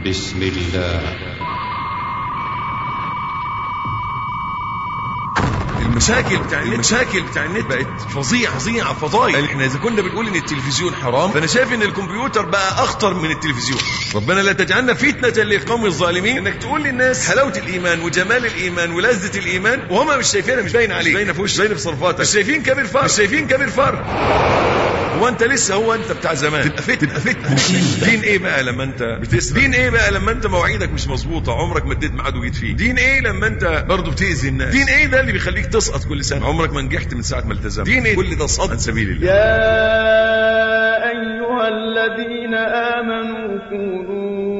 بسم الله. المشاكل بتاع النت بقت فظيعة فضايح. احنا اذا كنا بنقول ان التلفزيون حرام، فانا شايف ان الكمبيوتر بقى اخطر من التلفزيون. ربنا لا تجعلنا فتنة للقوم الظالمين. انك تقول للناس حلاوة الايمان وجمال الايمان ولذة الايمان وهم مش شايفينها، مش باين عليك، مش باينه في وشك، مش باينه في صرفاتك، مش شايفين كبر فرق. هو انت بتاع زمان. تبقى فتنة. دين ايه بقى لما انت بتسرق؟ دين ايه بقى لما انت مواعيدك مش مظبوطه، عمرك ما اديت ميعاد وجيت فيه؟ دين ايه لما انت برضه بتأذي الناس؟ دين ايه ده اللي بيخليك تسقط كل سنه، عمرك ما نجحت من ساعه ما التزمت؟ دين ايه؟ كل ده صد عن سبيل الله. يا ايها الذين امنوا كونوا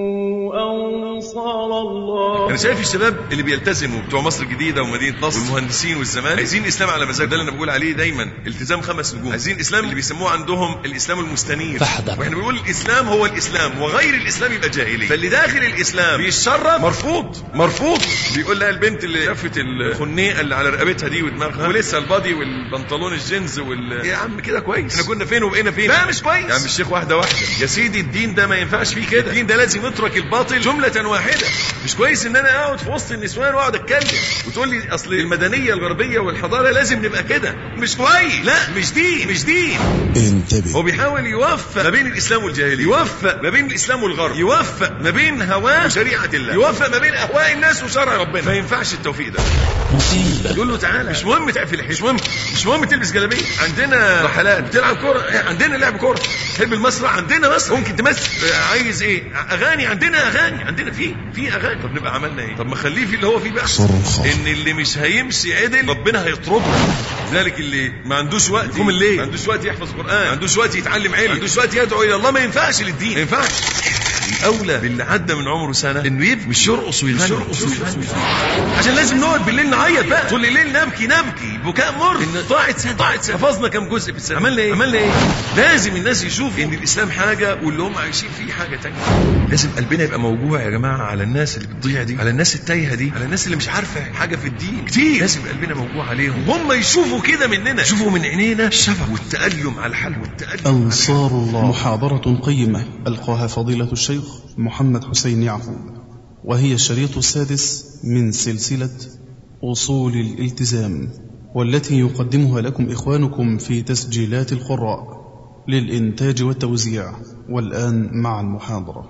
انصار الله. انا شايف الشباب اللي بيلتزموا بتوع مصر الجديده ومدينه نصر والمهندسين والزمان عايزين اسلام على مزاج. ده اللي انا بقول عليه دايما، التزام 5 نجوم. عايزين اسلام اللي بيسموه عندهم الاسلام المستنير، واحنا بنقول الاسلام هو الاسلام وغير الاسلام يبقى جاهلي. فاللي داخل الاسلام بيتشرب مرفوض. بيقول لها البنت اللي شافت الخنيقه اللي على رقبتها دي ودماغها ولسه البادي والبنطلون الجينز يا عم كده كويس، احنا كنا فين وبقينا فين؟ لا مش كويس يا عم الشيخ. واحده يا سيدي، الدين ده ما ينفعش فيه كده. الدين ده لازم يترك الباطل جمله واحده. مش كويس ان انا اقعد في وسط النسوان واقعد اتكلم وتقول لي اصل المدنيه الغربيه والحضاره لازم نبقى كده. مش كويس، لا مش دين. انتبه. هو بيحاول يوفق ما بين الاسلام والجاهليه، يوفق ما بين الاسلام والغرب، يوفق ما بين هواه وشريعه الله، يوفق ما بين اهواء الناس وشرع ربنا. ما ينفعش التوفيق ده. يقول له تعالى، مش مهم تقفل الحجاب، مش مهم تلبس جلابيه، عندنا رحلات، بتلعب كوره عندنا لعب كوره، تحب المسرح عندنا مسرح، ممكن تمثل، عايز ايه اغاني عندنا في اغاني. طب نبقى عملنا ايه؟ طب ما خليه في اللي هو فيه بقى. ان اللي مش هيمشي عدل ربنا هيطرده. ذلك اللي ما عندوش وقت يقوم الليل، ما عندوش وقت يحفظ قرآن، ما عندوش وقت يتعلم علم، ما عندوش وقت يدعو الى الله، ما ينفعش للدين، ما ينفعش. الاولى باللي عدى من عمره سنه انه يبكي، مش يرقص ويغني، عشان لازم نقعد بالليل نعيط بقى طول الليل، نبكي بكاء مر. ان ضاعت سنه حفظنا كم جزء في السنه، عملنا ايه؟ لازم الناس يشوفوا ان الاسلام حاجه واللي هم عايشين فيه حاجه تانية. لازم قلبنا يبقى موجوع يا جماعه على الناس اللي بتضيع دي، على الناس التايهه دي، على الناس اللي مش عارفه حاجه في الدين كتير. لازم قلبنا موجوع عليهم، هم يشوفوا كده مننا، يشوفوا من عينينا الشفق والتألم على الحال أنصار الله. محاضرة قيمة ألقاها فضيلة الشيخ محمد حسين يعقوب، وهي الشريط السادس من سلسلة أصول الالتزام، والتي يقدمها لكم إخوانكم في تسجيلات القراء للإنتاج والتوزيع. والآن مع المحاضرة.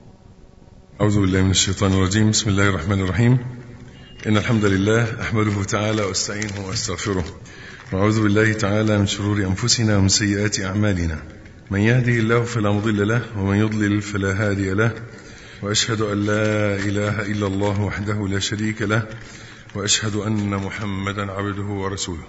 أعوذ بالله من الشيطان الرجيم. بسم الله الرحمن الرحيم. إن الحمد لله أحمده تعالى واستعينه واستغفره، وأعوذ بالله تعالى من شرور أنفسنا ومن سيئات أعمالنا. من يهده الله فلا مضل له، ومن يضلل فلا هادي له، وأشهد أن لا إله إلا الله وحده لا شريك له، وأشهد أن محمدا عبده ورسوله.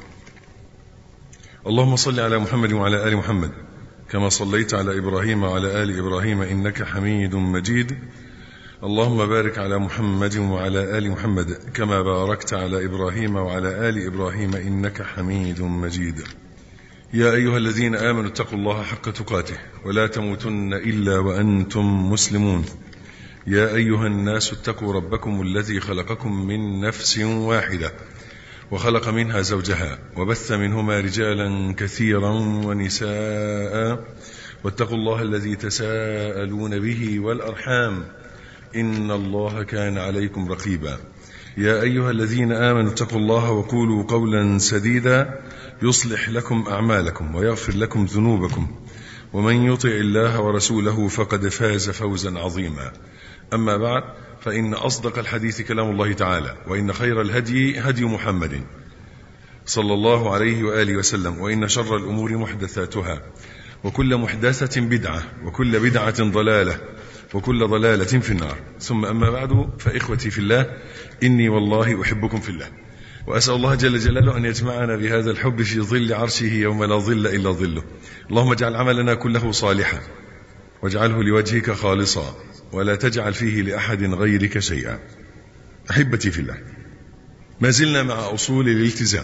اللهم صل على محمد وعلى آل محمد كما صليت على إبراهيم وعلى آل إبراهيم إنك حميد مجيد. اللهم بارك على محمد وعلى آل محمد كما باركت على إبراهيم وعلى آل إبراهيم إنك حميد مجيد. يا أيها الذين آمنوا اتقوا الله حق تقاته ولا تموتن إلا وأنتم مسلمون. يا أيها الناس اتقوا ربكم الذي خلقكم من نفس واحدة وخلق منها زوجها وبث منهما رجالا كثيرا ونساء، واتقوا الله الذي تساءلون به والأرحام إن الله كان عليكم رقيبا. يا أيها الذين آمنوا اتقوا الله وقولوا قولا سديدا يصلح لكم أعمالكم ويغفر لكم ذنوبكم، ومن يطع الله ورسوله فقد فاز فوزا عظيما. أما بعد، فإن أصدق الحديث كلام الله تعالى، وإن خير الهدي هدي محمد صلى الله عليه وآله وسلم، وإن شر الأمور محدثاتها، وكل محدثة بدعة، وكل بدعة ضلالة، وكل ضلالة في النار. ثم أما بعد، فإخوتي في الله، إني والله أحبكم في الله، وأسأل الله جل جلاله أن يجمعنا بهذا الحب في ظل عرشه يوم لا ظل إلا ظله. اللهم اجعل عملنا كله صالحا، واجعله لوجهك خالصا، ولا تجعل فيه لأحد غيرك شيئا. أحبتي في الله، ما زلنا مع أصول الالتزام.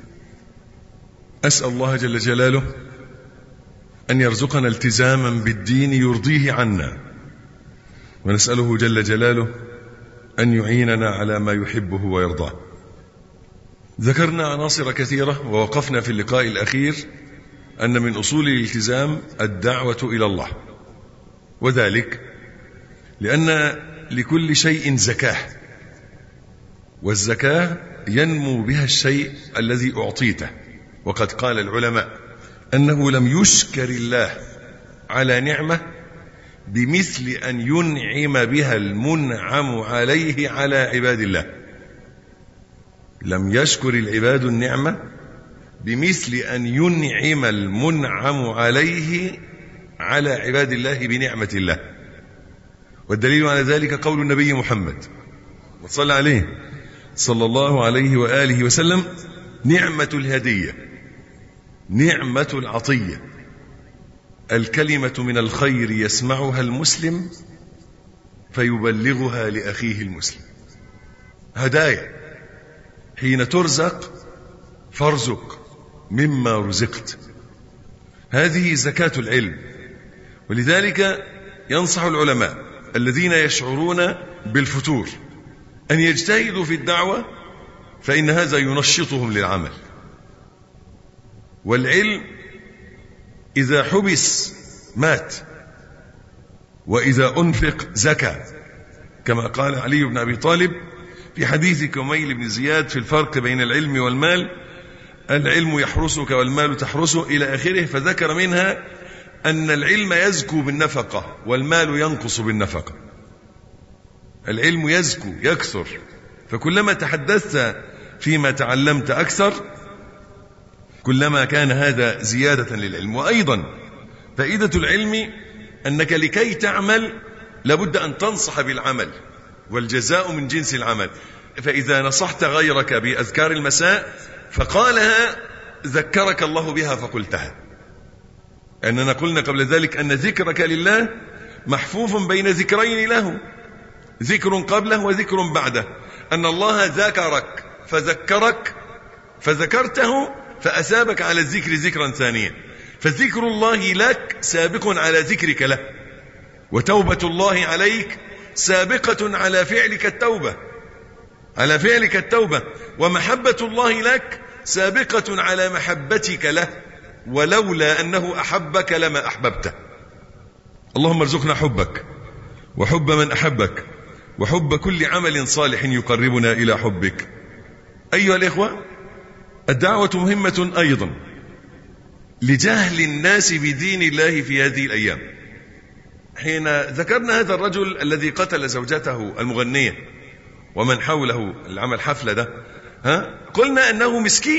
أسأل الله جل جلاله أن يرزقنا التزاما بالدين يرضيه عنا، ونسأله جل جلاله أن يعيننا على ما يحبه ويرضاه. ذكرنا عناصر كثيرة، ووقفنا في اللقاء الأخير أن من أصول الالتزام الدعوة إلى الله، وذلك لأن لكل شيء زكاة، والزكاة ينمو بها الشيء الذي أعطيته. وقد قال العلماء أنه لم يشكر الله على نعمة بمثل أن ينعم بها المنعم عليه على عباد الله. لم يشكر العباد النعمة بمثل أن ينعم المنعم عليه على عباد الله بنعمة الله. والدليل على ذلك قول النبي محمد وصلى عليه صلى الله عليه وآله وسلم: نعمة الهدية، نعمة العطية، الكلمة من الخير يسمعها المسلم فيبلغها لأخيه المسلم. هدايا، حين ترزق فارزق مما رزقت. هذه زكاة العلم. ولذلك ينصح العلماء الذين يشعرون بالفتور أن يجتهدوا في الدعوة، فإن هذا ينشطهم للعمل. والعلم إذا حبس مات، وإذا أنفق زكى، كما قال علي بن أبي طالب في حديث كميل بن زياد في الفرق بين العلم والمال: العلم يحرسك والمال تحرسه، إلى آخره. فذكر منها أن العلم يزكو بالنفقة والمال ينقص بالنفقة. العلم يزكو يكثر، فكلما تحدثت فيما تعلمت أكثر كلما كان هذا زيادة للعلم. وأيضا فائدة العلم أنك لكي تعمل لابد أن تنصح بالعمل، والجزاء من جنس العمل. فإذا نصحت غيرك بأذكار المساء فقالها ذكرك الله بها فقلتها. أننا قلنا قبل ذلك أن ذكرك لله محفوف بين ذكرين له، ذكر قبله وذكر بعده. أن الله ذكرك فذكرك فذكرته فأثابك على الذكر ذكرا ثانيا. فذكر الله لك سابق على ذكرك له، وتوبة الله عليك سابقة على فعلك التوبة، على فعلك التوبة. ومحبة الله لك سابقة على محبتك له، ولولا أنه أحبك لما أحببته. اللهم ارزقنا حبك وحب من أحبك وحب كل عمل صالح يقربنا إلى حبك. أيها الإخوة، الدعوة مهمة أيضا لجهل الناس بدين الله في هذه الأيام. حين ذكرنا هذا الرجل الذي قتل زوجته المغنية ومن حوله العمل حفلة ده، قلنا أنه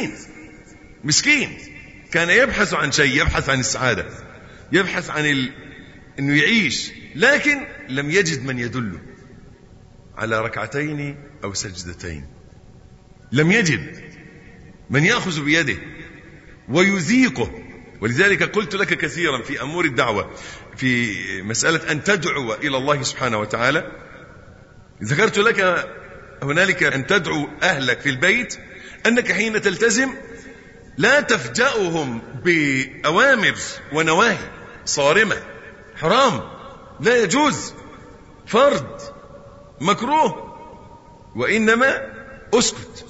مسكين كان يبحث عن شيء، يبحث عن السعادة، يبحث عن أنه يعيش، لكن لم يجد من يدله على ركعتين أو سجدتين. لم يجد من يأخذ بيده ويذيقه. ولذلك قلت لك كثيرا في أمور الدعوة في مسألة أن تدعو إلى الله سبحانه وتعالى، ذكرت لك هنالك أن تدعو أهلك في البيت أنك حين تلتزم لا تفجأهم بأوامر ونواهي صارمة، حرام، لا يجوز، فرض، مكروه، وإنما اسكت.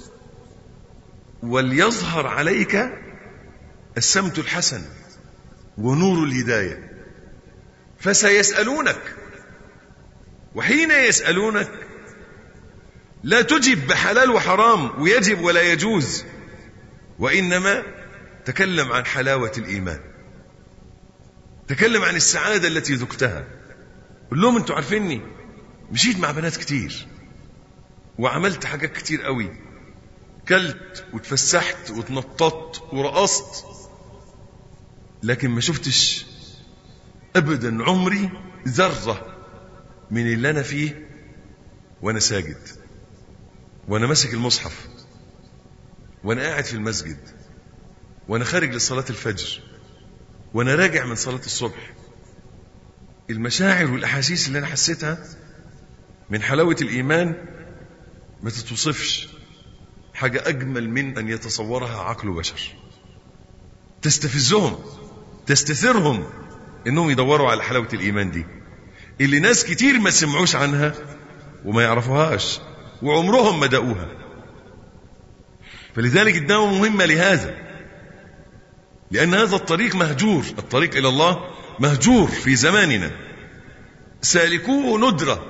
وليظهر عليك السمت الحسن ونور الهداية، فسيسألونك، وحين يسألونك لا تجب بحلال وحرام ويجب ولا يجوز، وإنما تكلم عن حلاوة الإيمان، تكلم عن السعادة التي ذقتها. قل لهم انتوا عارفيني مشيت مع بنات كتير وعملت حاجات كتير قوي، كلت وتفسحت وتنططت ورقصت، لكن ما شفتش أبدا عمري ذرة من اللي أنا فيه وأنا ساجد، وأنا ماسك المصحف، وأنا قاعد في المسجد، وأنا خارج لصلاة الفجر، وأنا راجع من صلاة الصبح. المشاعر والأحاسيس اللي أنا حسيتها من حلاوة الإيمان ما تتوصفش، حاجة أجمل من أن يتصورها عقل بشر. تستفزهم، تستثيرهم إنهم يدوروا على حلاوة الإيمان دي اللي ناس كتير ما سمعوش عنها وما يعرفوهاش وعمرهم ما دقوها. فلذلك الدعوة مهمة لهذا، لأن هذا الطريق مهجور، الطريق إلى الله مهجور في زماننا. سالكوه ندرة.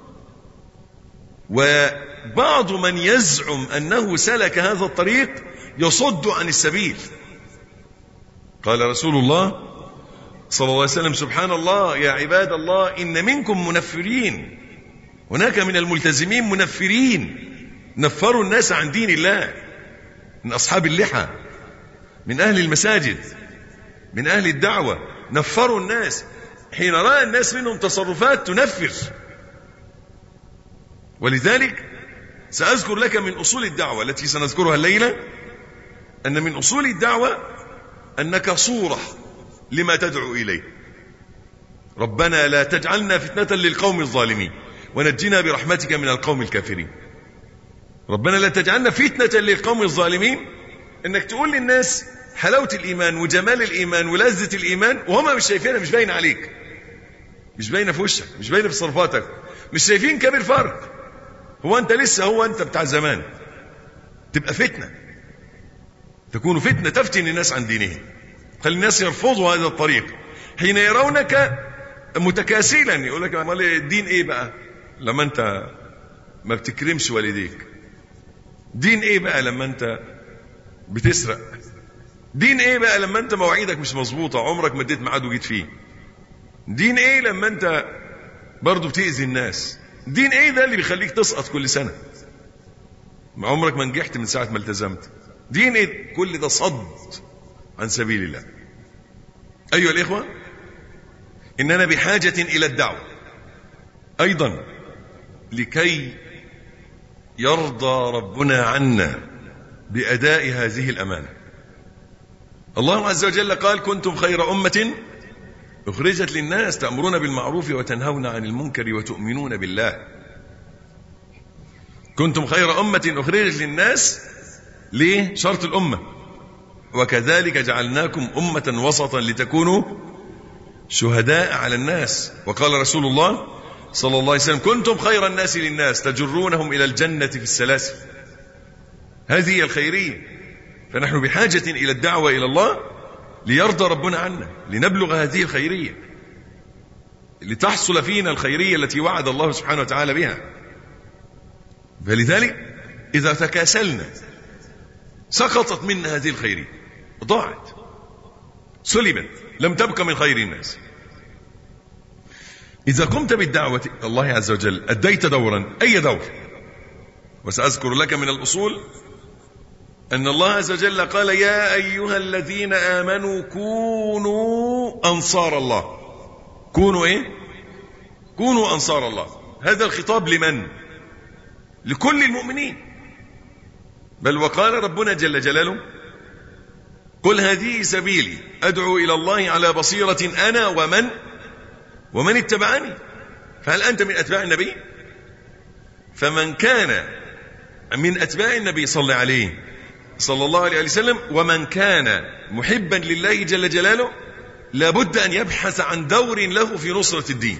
وبعض من يزعم أنه سلك هذا الطريق يصد عن السبيل. قال رسول الله صلى الله عليه وسلم: سبحان الله يا عباد الله، إن منكم منفرين، هناك من الملتزمين منفرين، نفروا الناس عن دين الله، من أصحاب اللحى، من أهل المساجد، من أهل الدعوة، نفروا الناس حين رأى الناس منهم تصرفات تنفر. ولذلك سأذكر لك من أصول الدعوة التي سنذكرها الليلة، أن من أصول الدعوة أنك صورة لما تدعو إليه. ربنا لا تجعلنا فتنة للقوم الظالمين ونجنا برحمتك من القوم الكافرين. ربنا لا تجعلنا فتنة للقوم الظالمين، انك تقول للناس حلاوة الإيمان وجمال الإيمان ولذة الإيمان وهم مش شايفينها، مش باين عليك، مش باينه في وشك، مش باينه في تصرفاتك، مش شايفين كبير فرق. هو انت لسه هو انت بتاع زمان. تبقى فتنة، تكون فتنة تفتن الناس عن دينهم، خلي الناس يرفضوا هذا الطريق حين يرونك متكاسلا. يقول لك امال الدين ايه بقى لما انت ما بتكرمش والديك؟ دين ايه بقى لما انت بتسرق؟ دين ايه بقى لما انت مواعيدك مش مظبوطه، عمرك ما اديت ميعاد وجيت فيه؟ دين ايه لما انت برضو بتأذي الناس؟ دين ايه ده اللي بيخليك تسقط كل سنه، ما عمرك ما نجحت من ساعه ما التزمت؟ دين ايه؟ كل ده صد عن سبيل الله. ايها الاخوه، اننا بحاجه الى الدعوه ايضا لكي يرضى ربنا عنا بأداء هذه الأمانة. الله عز وجل قال: كنتم خير أمة أخرجت للناس تأمرون بالمعروف وتنهون عن المنكر وتؤمنون بالله. كنتم خير أمة أخرجت للناس. ليه؟ شرط الأمة: وكذلك جعلناكم أمة وسطا لتكونوا شهداء على الناس. وقال رسول الله صلى الله عليه وسلم: كنتم خير الناس للناس تجرونهم إلى الجنة في السلاسل. هذه هي الخيرية. فنحن بحاجة إلى الدعوة إلى الله ليرضى ربنا عنا، لنبلغ هذه الخيرية، لتحصل فينا الخيرية التي وعد الله سبحانه وتعالى بها. فلذلك إذا تكاسلنا سقطت منا هذه الخيرية، ضاعت، سلبت، لم تبق من خير الناس. إذا قمت بالدعوة الله عز وجل أديت دورا، أي دور. وسأذكر لك من الأصول أن الله عز وجل قال: يا أيها الذين آمنوا كونوا أنصار الله. كونوا إيه؟ كونوا أنصار الله. هذا الخطاب لمن؟ لكل المؤمنين. بل وقال ربنا جل جلاله: قل هذه سبيلي أدعو إلى الله على بصيرة أنا ومن اتبعني. فهل أنت من أتباع النبي؟ فمن كان من أتباع النبي صلى عليه صلى الله عليه وسلم ومن كان محبا لله جل جلاله لابد أن يبحث عن دور له في نصرة الدين.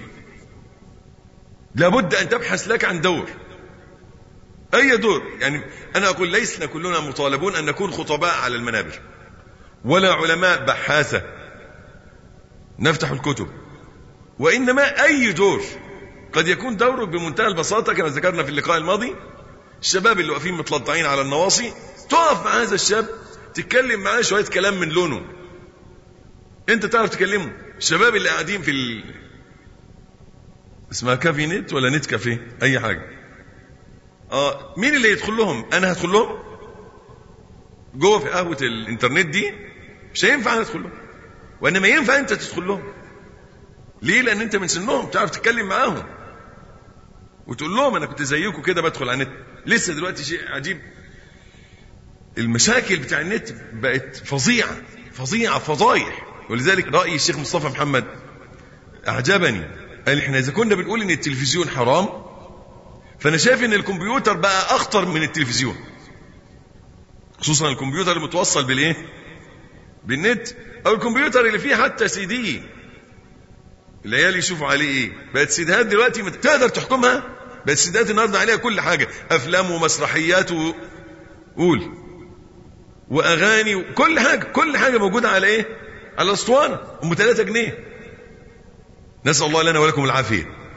لابد أن تبحث لك عن دور، أي دور. يعني أنا أقول ليسنا كلنا مطالبون أن نكون خطباء على المنابر ولا علماء بحاثة نفتح الكتب، وإنما أي دور قد يكون دورك بمنتهى البساطة كما ذكرنا في اللقاء الماضي. الشباب اللي واقفين متلطعين على النواصي، تقف مع هذا الشاب تتكلم معاه شوية كلام من لونه انت تعرف تكلمه. الشباب اللي قاعدين في اسمها كافي نت ولا نت كافيه، اي حاجة، مين اللي يدخل لهم؟ انا هدخل لهم جوه في قهوة الانترنت دي؟ مش هينفع انا ادخل لهم، وانما ينفع انت تدخل لهم. ليه؟ لان انت من سنهم، تعرف تتكلم معاهم وتقول لهم انا كنت زيكم كده بدخل على النت. لسه دلوقتي شيء عجيب، المشاكل بتاع النت بقت فظيعة فضايح. ولذلك رأي الشيخ مصطفى محمد أعجبني، قال: احنا إذا كنا بنقول إن التلفزيون حرام، فأنا شايف إن الكمبيوتر بقى أخطر من التلفزيون، خصوصا الكمبيوتر المتوصل بالإيه؟ بالنت، أو الكمبيوتر اللي فيه حتى سي دي العيال يشوفوا عليه إيه. بقت سيدات دلوقتي تقدر تحكمها، بقت سيدات النهارده عليها كل حاجة، أفلام ومسرحيات وقول واغاني وكل حاجه موجوده على ايه؟ على الاسطوانه ام 3 جنيه. نسال الله لنا ولكم العافيه.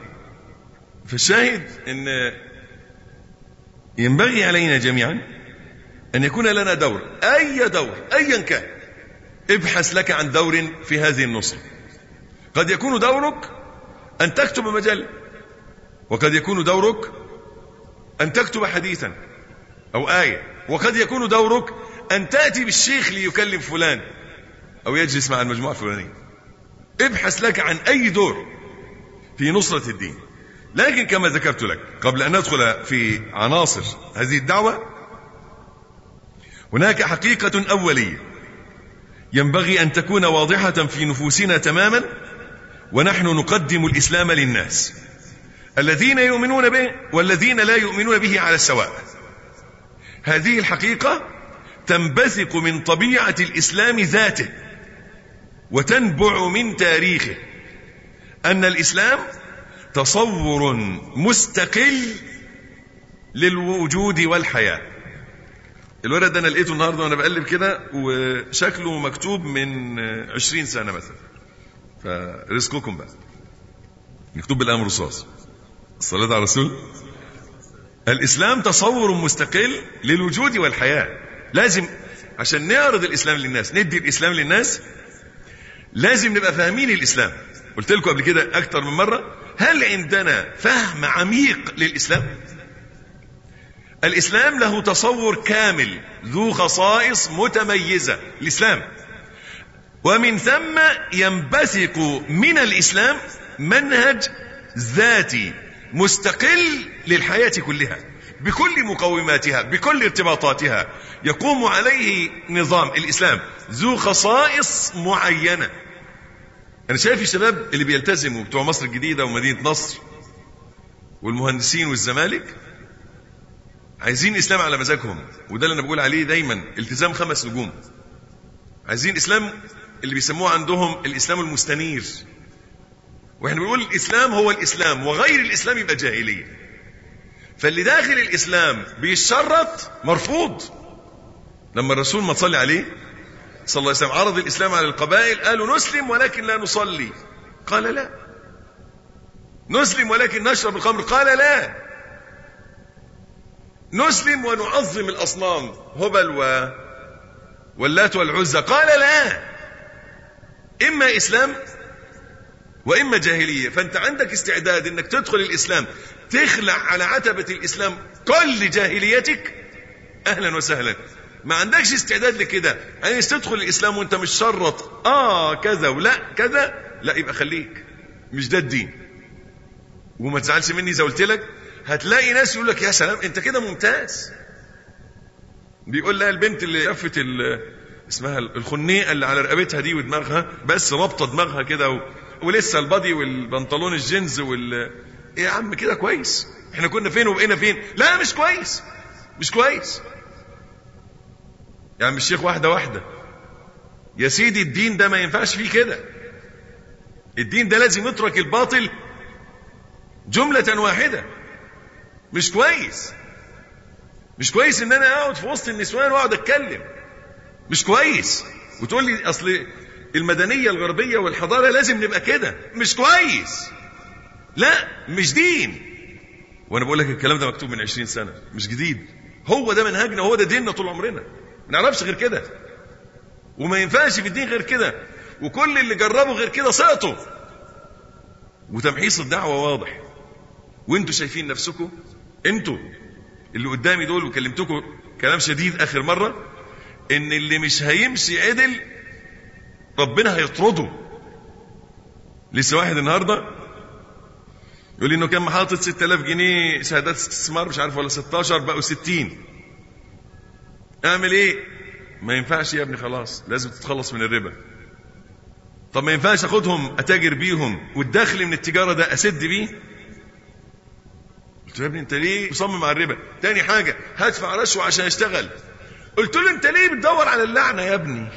فالشاهد ان ينبغي علينا جميعا ان يكون لنا دور، اي دور ايا كان. ابحث لك عن دور في هذه النصرة. قد يكون دورك ان تكتب مجلة، وقد يكون دورك ان تكتب حديثا او آية، وقد يكون دورك ان تأتي بالشيخ ليكلم فلان او يجلس مع المجموعة الفلانية. ابحث لك عن اي دور في نصرة الدين. لكن كما ذكرت لك قبل ان ندخل في عناصر هذه الدعوة، هناك حقيقة أولية ينبغي أن تكون واضحة في نفوسنا تماما ونحن نقدم الإسلام للناس، الذين يؤمنون به والذين لا يؤمنون به على السواء. هذه الحقيقة تنبثق من طبيعة الإسلام ذاته وتنبع من تاريخه، أن الإسلام تصور مستقل للوجود والحياة. الورد ده أنا لقيته النهاردة وأنا بقلب كده وشكله مكتوب من 20 سنة مثلا، فرزقكم بقى، مكتوب بالقلم رصاص. الصلاة على الرسول. الإسلام تصور مستقل للوجود والحياة. لازم عشان نعرض الإسلام للناس، ندي الإسلام للناس، لازم نبقى فاهمين الإسلام. قلت لكم قبل كده أكتر من مرة، هل عندنا فهم عميق للإسلام؟ الإسلام له تصور كامل ذو خصائص متميزة، الإسلام، ومن ثم ينبثق من الإسلام منهج ذاتي مستقل للحياة كلها بكل مقوماتها بكل ارتباطاتها، يقوم عليه نظام الإسلام ذو خصائص معينة. أنا شايف الشباب اللي بيلتزموا بتوع مصر الجديدة ومدينة نصر والمهندسين والزمالك عايزين إسلام على مزاجهم، وده اللي أنا بقول عليه دايما التزام 5 نجوم. عايزين إسلام اللي بيسموه عندهم الإسلام المستنير، واحنا بنقول الإسلام هو الإسلام وغير الإسلام يبقى جاهلية. فاللي داخل الإسلام بيشرط مرفوض. لما الرسول ما صلى عليه صلى الله عليه وسلم عرض الإسلام على القبائل، قالوا نسلم ولكن لا نصلي، قال لا. نسلم ولكن نشرب الخمر، قال لا. نسلم ونعظم الأصنام هبل واللات والعزى، قال لا. إما إسلام وإما جاهلية. فأنت عندك استعداد أنك تدخل الإسلام تخلع على عتبة الإسلام كل جاهليتك، أهلا وسهلا. ما عندكش استعداد لكده، يعني تدخل الإسلام وأنت مش شرط كذا ولا كذا، لا، يبقى خليك، مش ده الدين. وما تزعلش مني إذا قلت لك هتلاقي ناس يقول لك يا سلام أنت كده ممتاز. بيقول لها البنت اللي شافت اسمها الخنيقة اللي على رقبتها دي ودماغها بس رابطة دماغها كده ولسه البادي والبنطلون الجينز ايه يا عم كده كويس، احنا كنا فين وبقينا فين؟ لا مش كويس، مش كويس يا عم الشيخ. واحدة يا سيدي، الدين ده ما ينفعش فيه كده. الدين ده لازم يترك الباطل جملة واحدة. مش كويس، مش كويس ان انا اقعد في وسط النسوان واقعد اتكلم، مش كويس وتقول لي اصل المدنية الغربية والحضارة لازم نبقى كده، مش كويس. لا، مش دين. وانا بقول لك الكلام ده مكتوب من 20 سنة، مش جديد. هو ده منهجنا، هو ده ديننا طول عمرنا، ما نعرفش غير كده، وما ينفعش في الدين غير كده. وكل اللي جربوا غير كده سقطوا. وتمحيص الدعوة واضح، وانتوا شايفين نفسكم، انتوا اللي قدامي دول، وكلمتكم كلام شديد اخر مرة، ان اللي مش هيمشي عدل ربنا هيطرده. لسه واحد النهاردة يقول لي انه كان محاطط 6000 جنيه شهادات استثمار مش عارف ولا 16 بقوا 60. اعمل ايه؟ ما ينفعش يا ابني، خلاص لازم تتخلص من الربا. طب ما ينفعش اخدهم اتاجر بيهم والدخل من التجارة ده اسد بيه؟ قلت له يا ابني انت ليه مصمم على الربا؟ تاني حاجة هدفع رشوة عشان اشتغل. قلت له انت ليه بتدور على اللعنة يا ابني؟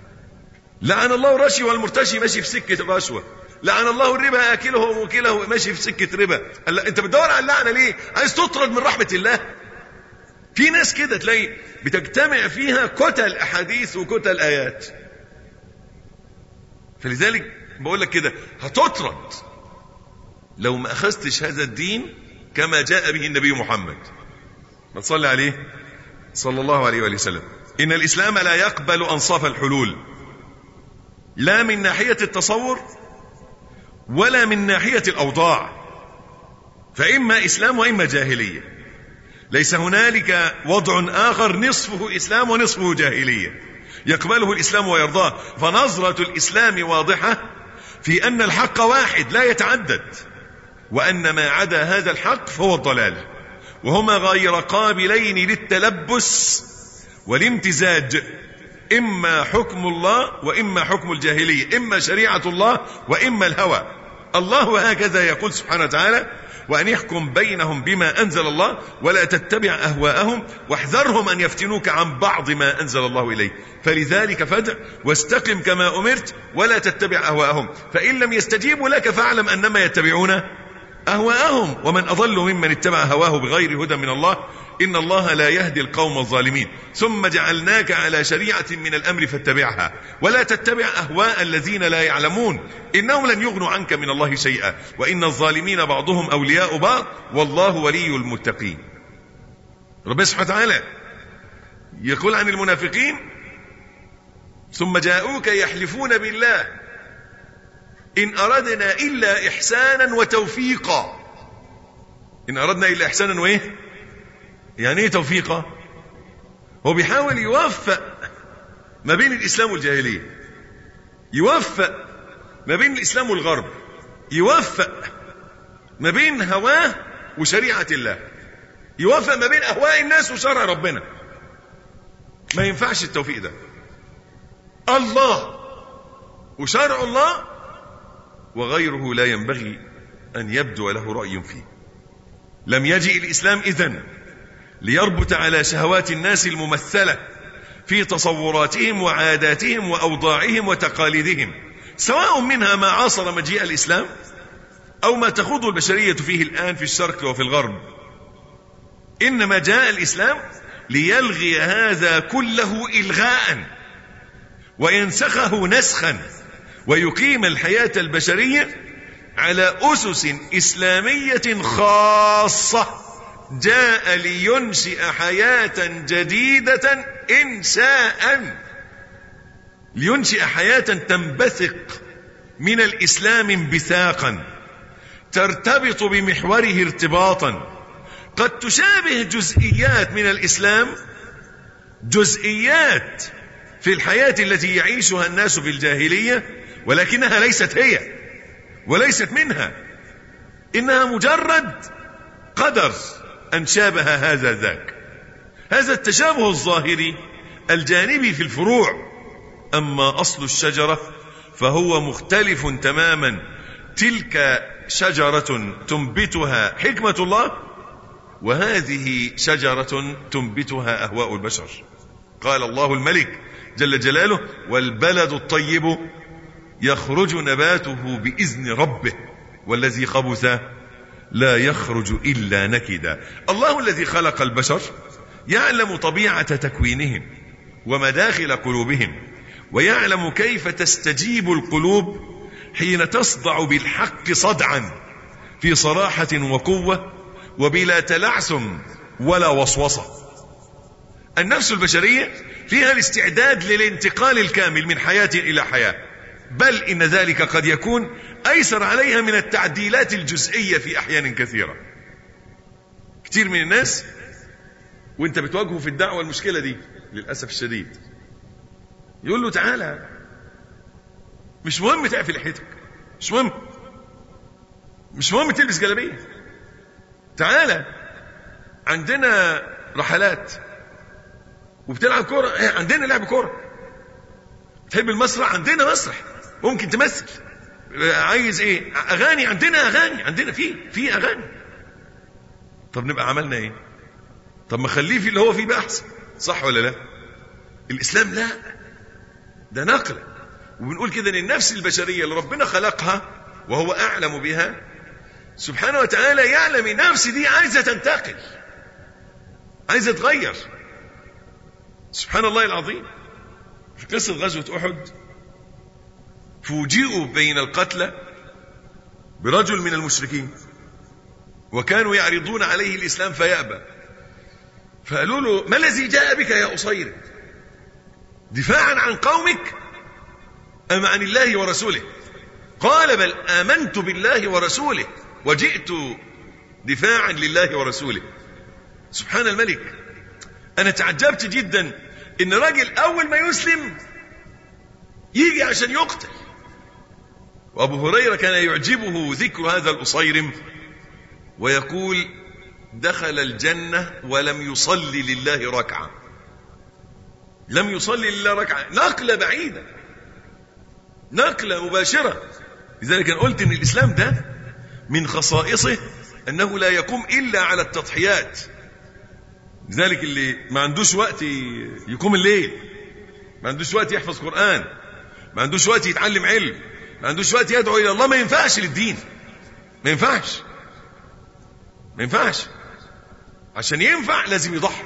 لعن الله الرشي والمرتشي ماشي في سكة الرشوة، لعن الله الربا آكله وموكله ماشي في سكة ربا. انت بتدور على اللعنة ليه؟ عايز تطرد من رحمة الله. في ناس كده تلاقي بتجتمع فيها كتل احاديث وكتل ايات. فلذلك بقول لك كده هتطرد لو ما أخذتش هذا الدين كما جاء به النبي محمد، ما تصلي عليه صلى الله عليه وآله وسلم. إن الإسلام لا يقبل أنصاف الحلول، لا من ناحية التصور ولا من ناحية الأوضاع، فإما إسلام وإما جاهلية. ليس هنالك وضع آخر نصفه إسلام ونصفه جاهلية يقبله الإسلام ويرضاه. فنظرة الإسلام واضحة في أن الحق واحد لا يتعدد، وأن ما عدا هذا الحق فهو الضلال، وهما غير قابلين للتلبس والامتزاج، إما حكم الله وإما حكم الجاهلية، إما شريعة الله وإما الهوى. الله هكذا يقول سبحانه وتعالى: وأن يحكم بينهم بما أنزل الله ولا تتبع أهواءهم واحذرهم أن يفتنوك عن بعض ما أنزل الله إليه فلذلك فادع واستقم كما أمرت ولا تتبع أهواءهم فإن لم يستجيبوا لك فاعلم أنما يتبعون أهواءهم ومن أضل ممن اتبع هواه بغير هدى من الله إن الله لا يهدي القوم الظالمين ثم جعلناك على شريعة من الأمر فاتبعها ولا تتبع أهواء الذين لا يعلمون إنهم لن يغنوا عنك من الله شيئا وإن الظالمين بعضهم أولياء بعض والله ولي المتقين. ربنا سبحانه وتعالى يقول عن المنافقين: ثم جاءوك يحلفون بالله إن أردنا إلا إحسانا وتوفيقا. إن أردنا إلا إحسانا وإيه؟ يعني إيه توفيقا؟ هو بيحاول يوفق ما بين الإسلام والجاهلية، يوفق ما بين الإسلام والغرب، يوفق ما بين هواه وشريعة الله، يوفق ما بين أهواء الناس وشرع ربنا. ما ينفعش التوفيق ده. الله وشرع الله وغيره لا ينبغي أن يبدو له رأي فيه. لم يجئ الإسلام إذن ليربط على شهوات الناس الممثلة في تصوراتهم وعاداتهم وأوضاعهم وتقاليدهم، سواء منها ما عاصر مجيء الإسلام أو ما تخوض البشرية فيه الآن في الشرق وفي الغرب. إنما جاء الإسلام ليلغي هذا كله إلغاء وينسخه نسخا ويقيم الحياة البشرية على أسس إسلامية خاصة. جاء لينشئ حياة جديدة إنشاء، لينشئ حياة تنبثق من الإسلام انبثاقا ترتبط بمحوره ارتباطا قد تشابه جزئيات من الإسلام، جزئيات في الحياة التي يعيشها الناس في الجاهلية، ولكنها ليست هي وليست منها، إنها مجرد قدر أن شابه هذا ذاك. هذا التشابه الظاهري الجانبي في الفروع، أما أصل الشجرة فهو مختلف تماما. تلك شجرة تنبتها حكمة الله، وهذه شجرة تنبتها أهواء البشر. قال الله الملك جل جلاله: والبلد الطيب يخرج نباته بإذن ربه والذي خبث لا يخرج إلا نكدا. الله الذي خلق البشر يعلم طبيعة تكوينهم ومداخل قلوبهم، ويعلم كيف تستجيب القلوب حين تصدع بالحق صدعا في صراحة وقوة وبلا تلعثم ولا وسوسة. النفس البشرية فيها الاستعداد للانتقال الكامل من حياة إلى حياة، بل إن ذلك قد يكون أيسر عليها من التعديلات الجزئية في أحيان كثيرة. كتير من الناس وانت بتواجهه في الدعوة المشكلة دي للأسف الشديد، يقول له: تعالى، مش مهم تعفي لحيتك، مش مهم تلبس جلابية، تعالى عندنا رحلات وبتلعب كورة، عندنا لعب كورة، تحب المسرح، عندنا مسرح ممكن تمثل، عايز ايه، اغاني، عندنا اغاني، عندنا في اغاني. طب نبقى عملنا ايه؟ طب ما خليه في اللي هو فيه بقى احسن، صح ولا لا؟ الاسلام لا، ده نقل. وبنقول كده ان النفس البشرية اللي ربنا خلقها وهو اعلم بها سبحانه وتعالى يعلم النفس دي عايزة تنتقل، عايزة تغير. سبحان الله العظيم. في قصة غزوة أحد فوجئوا بين القتلى برجل من المشركين وكانوا يعرضون عليه الإسلام فيأبى، فقالوا له: ما الذي جاء بك يا أصير؟ دفاعا عن قومك أم عن الله ورسوله؟ قال: بل آمنت بالله ورسوله وجئت دفاعا لله ورسوله. سبحان الملك. أنا تعجبت جدا إن راجل أول ما يسلم يجي عشان يقتل. وأبو هريرة كان يعجبه ذكر هذا الأصيرم ويقول: دخل الجنة ولم يصلي لله ركعة. لم يصلي لله ركعة، نقلة بعيدة، نقلة مباشرة. لذلك أنا قلت إن الإسلام ده من خصائصه أنه لا يقوم إلا على التضحيات. لذلك اللي ما عندوش وقت يقوم الليل، ما عندوش وقت يحفظ قرآن، ما عندوش وقت يتعلم علم، ما عندوش وقت يدعو إلى الله، ما ينفعش للدين، ما ينفعش، ما ينفعش. عشان ينفع لازم يضحي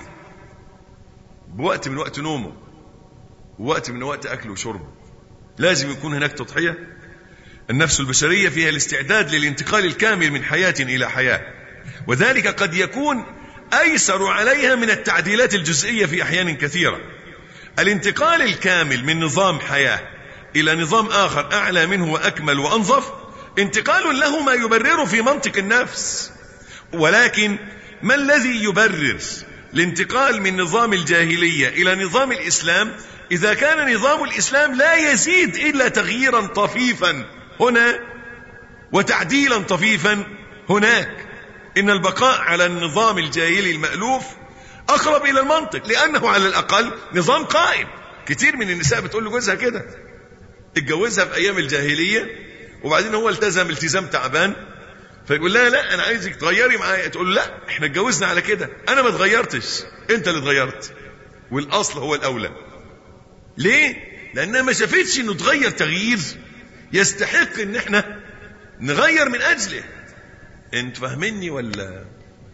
بوقت من وقت نومه ووقت من وقت أكله وشربه. لازم يكون هناك تضحية. النفس البشرية فيها الاستعداد للانتقال الكامل من حياة إلى حياة، وذلك قد يكون أيسر عليها من التعديلات الجزئية في أحيان كثيرة. الانتقال الكامل من نظام حياة إلى نظام آخر أعلى منه وأكمل وأنظف انتقال له ما يبرر في منطق النفس. ولكن ما الذي يبرر الانتقال من نظام الجاهلية إلى نظام الإسلام إذا كان نظام الإسلام لا يزيد إلا تغييرا طفيفا هنا وتعديلا طفيفا هناك؟ إن البقاء على النظام الجاهلي المألوف أقرب إلى المنطق، لأنه على الأقل نظام قائم. كتير من النساء بتقول لجوزها كده، اتجوزها في أيام الجاهلية وبعدين هو التزم التزام تعبان، فيقول لها: لا أنا عايزك تغيري معايا. تقول: لا احنا اتجوزنا على كده، أنا ما اتغيرتش، أنت اللي اتغيرت، والأصل هو الأولى. ليه؟ لأنها ما شافتش إنه تغير تغيير يستحق إن احنا نغير من أجله. انت فاهميني ولا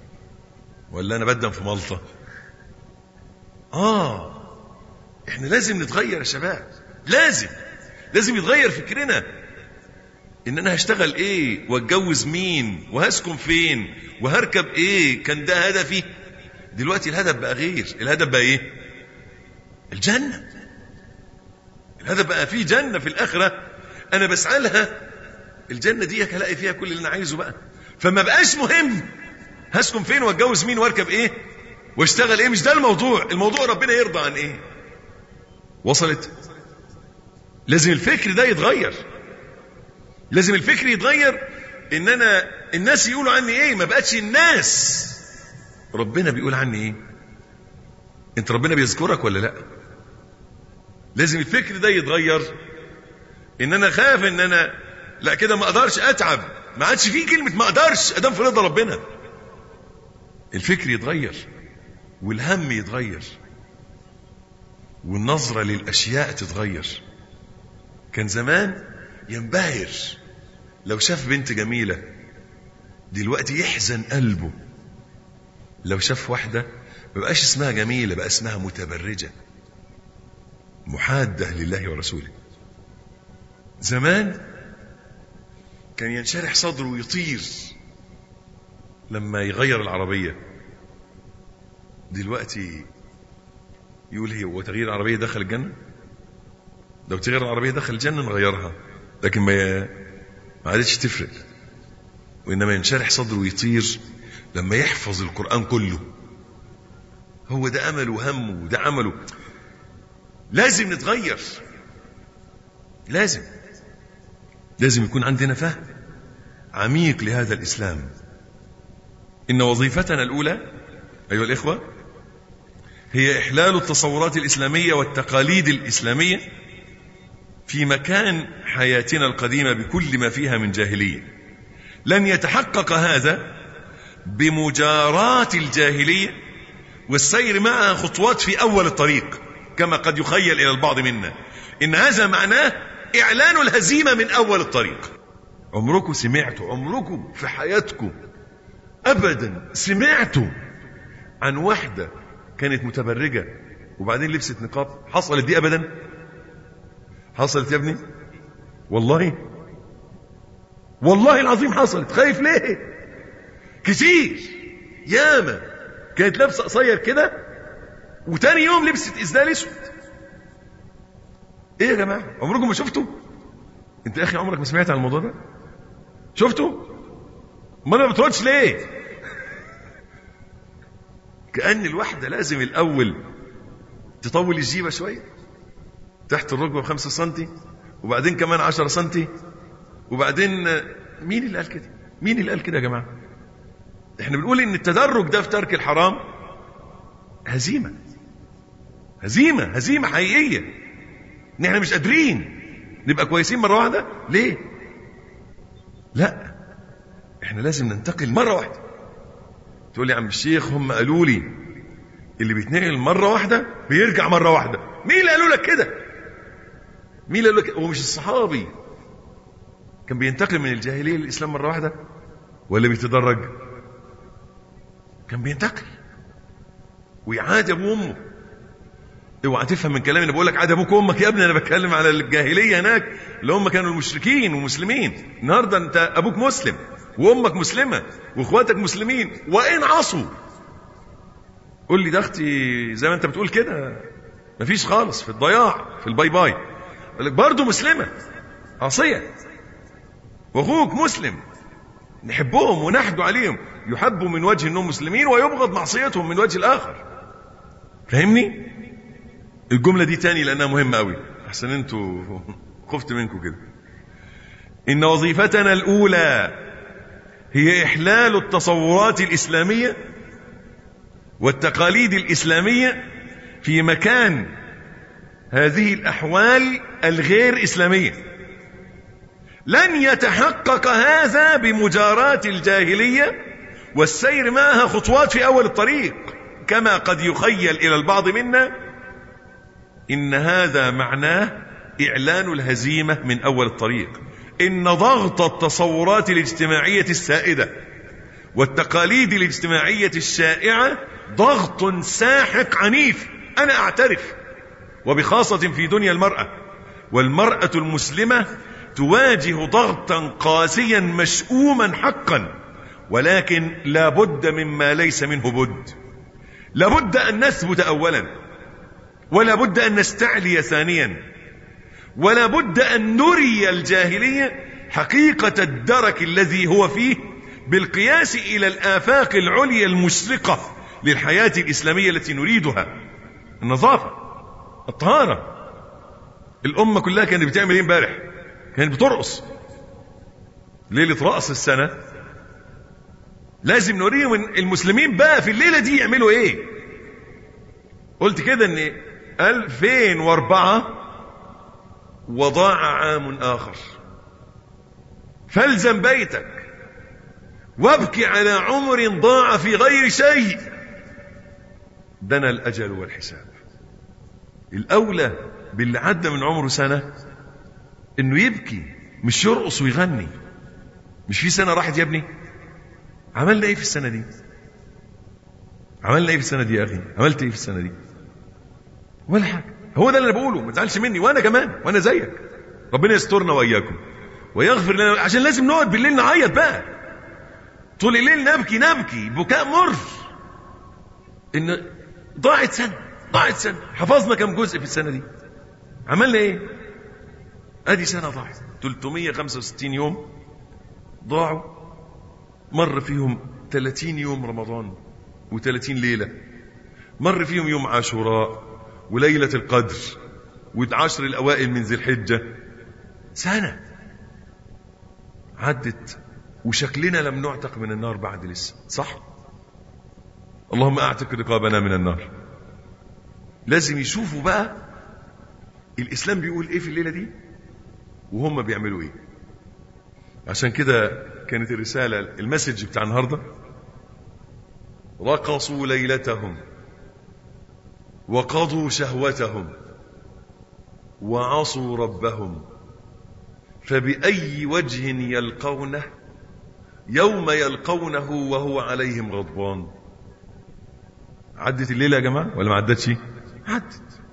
أنا بدم في ملطة؟ احنا لازم نتغير يا شباب، لازم يتغير فكرنا. ان انا هشتغل ايه واتجوز مين وهسكن فين وهركب ايه، كان ده هدفي. دلوقتي الهدف بقى غير. الهدف بقى ايه؟ الجنة. الهدف بقى فيه جنة في الآخرة انا بسعى لها. الجنة دي هلاقي فيها كل اللي انا عايزه بقى. فما بقاش مهم هسكن فين واتجوز مين واركب ايه واشتغل ايه. مش ده الموضوع ربنا يرضى عن ايه. وصلت؟ لازم الفكر ده يتغير. لازم الفكر يتغير. ان انا الناس يقولوا عني ايه، ما بقتش الناس ربنا بيقول عني ايه. انت ربنا بيذكرك ولا لا؟ لازم الفكر ده يتغير. ان انا خاف ان انا لا كده ما اقدرش اتعب، ما عادش فيه كلمة ما اقدرش ادام في رضا ربنا. الفكر يتغير والهم يتغير والنظرة للاشياء تتغير. كان زمان ينبهر لو شاف بنت جميلة، دلوقتي يحزن قلبه لو شاف واحدة ما بقاش اسمها جميلة، بقى اسمها متبرجة محادة لله ورسوله. زمان كان ينشرح صدره ويطير لما يغير العربية، دلوقتي يقول هي وتغيير العربية دخل الجنة؟ لو تغير العربية دخل الجنة نغيرها، لكن ما عادتش تفرق. وإنما ينشرح صدره ويطير لما يحفظ القرآن كله. هو ده أمله وهمه وده عمله. لازم نتغير. لازم يكون عندنا فهم عميق لهذا الإسلام. إن وظيفتنا الأولى أيها الإخوة هي إحلال التصورات الإسلامية والتقاليد الإسلامية في مكان حياتنا القديمة بكل ما فيها من جاهلية. لن يتحقق هذا بمجاراة الجاهلية والسير معها خطوات في أول الطريق كما قد يخيل إلى البعض منا. إن هذا معناه إعلان الهزيمة من أول الطريق. عمركم في حياتكم أبدا سمعتوا عن واحدة كانت متبرجة وبعدين لبست نقاب؟ حصلت دي أبدا؟ حصلت يا ابني؟ والله والله العظيم حصلت. خايف ليه؟ كتير ياما كانت لابسه قصير كده وتاني يوم لبست اسدال اسود. ايه يا جماعه، عمركم ما شفتوا؟ انت يا اخي عمرك ما سمعت عن الموضوع ده؟ شفتوا؟ ما انا ما بتردش ليه؟ كأن الواحده لازم الاول تطول الجيبه شويه تحت الركبه ب5 سنتي وبعدين كمان 10 سنتي وبعدين مين اللي قال كده؟ مين اللي قال كده يا جماعه؟ احنا بنقول ان التدرج ده في ترك الحرام هزيمه، هزيمه، هزيمه حقيقيه، ان احنا مش قادرين نبقى كويسين مره واحده. ليه؟ لا، احنا لازم ننتقل مره واحده. تقول لي يا عم الشيخ هم قالوا لي اللي بيتنقل مره واحده بيرجع مره واحده. مين اللي قالوا لك كده؟ مين اللي قالوا لك؟ هو مش الصحابي كان بينتقل من الجاهليه للاسلام مره واحده ولا بيتدرج؟ كان بينتقل ويعاد ابوه وامه. اوعى تفهم من كلامي انا بقول لك عاد ابوك وامك يا ابني، انا بتكلم على الجاهليه هناك اللي هم كانوا المشركين ومسلمين. النهارده انت ابوك مسلم وامك مسلمه واخواتك مسلمين وان عصوا. قول لي ده اختي زي ما انت بتقول كده مفيش خالص، في الضياع، في الباي باي. قال لك برضه مسلمه عصيه واخوك مسلم، نحبهم ونحدوا عليهم، يحبوا من وجه انهم مسلمين ويبغض معصيتهم من وجه الاخر. فاهمني؟ الجمله دي تاني لانها مهمه قوي احسن انتوا خفت منكم كده. ان وظيفتنا الاولى هي احلال التصورات الاسلاميه والتقاليد الاسلاميه في مكان هذه الاحوال الغير اسلاميه. لن يتحقق هذا بمجاراة الجاهلية والسير معها خطوات في أول الطريق كما قد يخيل إلى البعض منا. إن هذا معناه إعلان الهزيمة من أول الطريق. إن ضغط التصورات الاجتماعية السائدة والتقاليد الاجتماعية الشائعة ضغط ساحق عنيف، أنا أعترف، وبخاصة في دنيا المرأة. والمرأة المسلمة تواجه ضغطا قاسيا مشؤوما حقا، ولكن لا بد مما ليس منه بد. لا بد أن نثبت أولا، ولا بد أن نستعلي ثانيا، ولا بد أن نري الجاهلية حقيقة الدرك الذي هو فيه بالقياس إلى الآفاق العليا المشرقة للحياة الإسلامية التي نريدها. النظافة، الطهارة. الأمة كلها كانت بتعمل ايه امبارح؟ كانت بترقص ليلة رأس السنة. لازم نوريهم المسلمين بقى في الليلة دي يعملوا ايه. قلت كده ان 2004 وضاع عام آخر، فالزم بيتك وابكي على عمر ضاع في غير شيء. دنا الأجل والحساب. الأولى باللي عدى من عمره سنة انه يبكي مش يرقص ويغني. مش في سنة راحت يا ابني؟ عملنا ايه في السنة دي؟ عملنا ايه في السنة دي يا اخي؟ عملت ايه في السنة دي؟ ولا حاجة. هو ده اللي انا بقوله، ما تزعلش مني، وانا كمان، وانا زيك. ربنا يسترنا واياكم ويغفر لنا، عشان لازم نقعد بالليل نعيط بقى طول الليل، نبكي بكاء مر ان ضاعت سنة، ضاعت سنة. حفظنا كم جزء في السنة دي؟ عملنا ايه؟ ادي سنة ضاعت. 365 يوم ضاعوا، مر فيهم 30 يوم رمضان و30 ليلة، مر فيهم يوم عاشوراء وليلة القدر والعشر الأوائل من ذي الحجة. سنة عدت وشكلنا لم نعتق من النار بعد لسه، صح؟ اللهم اعتق رقابنا من النار. لازم يشوفوا بقى الإسلام بيقول ايه في الليلة دي وهم بيعملوا ايه. عشان كده كانت الرسالة المسج بتاع النهاردة: رقصوا ليلتهم وقضوا شهوتهم وعصوا ربهم، فبأي وجه يلقونه يوم يلقونه وهو عليهم غضبان. عدت الليلة يا جماعة ولا ما عدتش؟ عدت.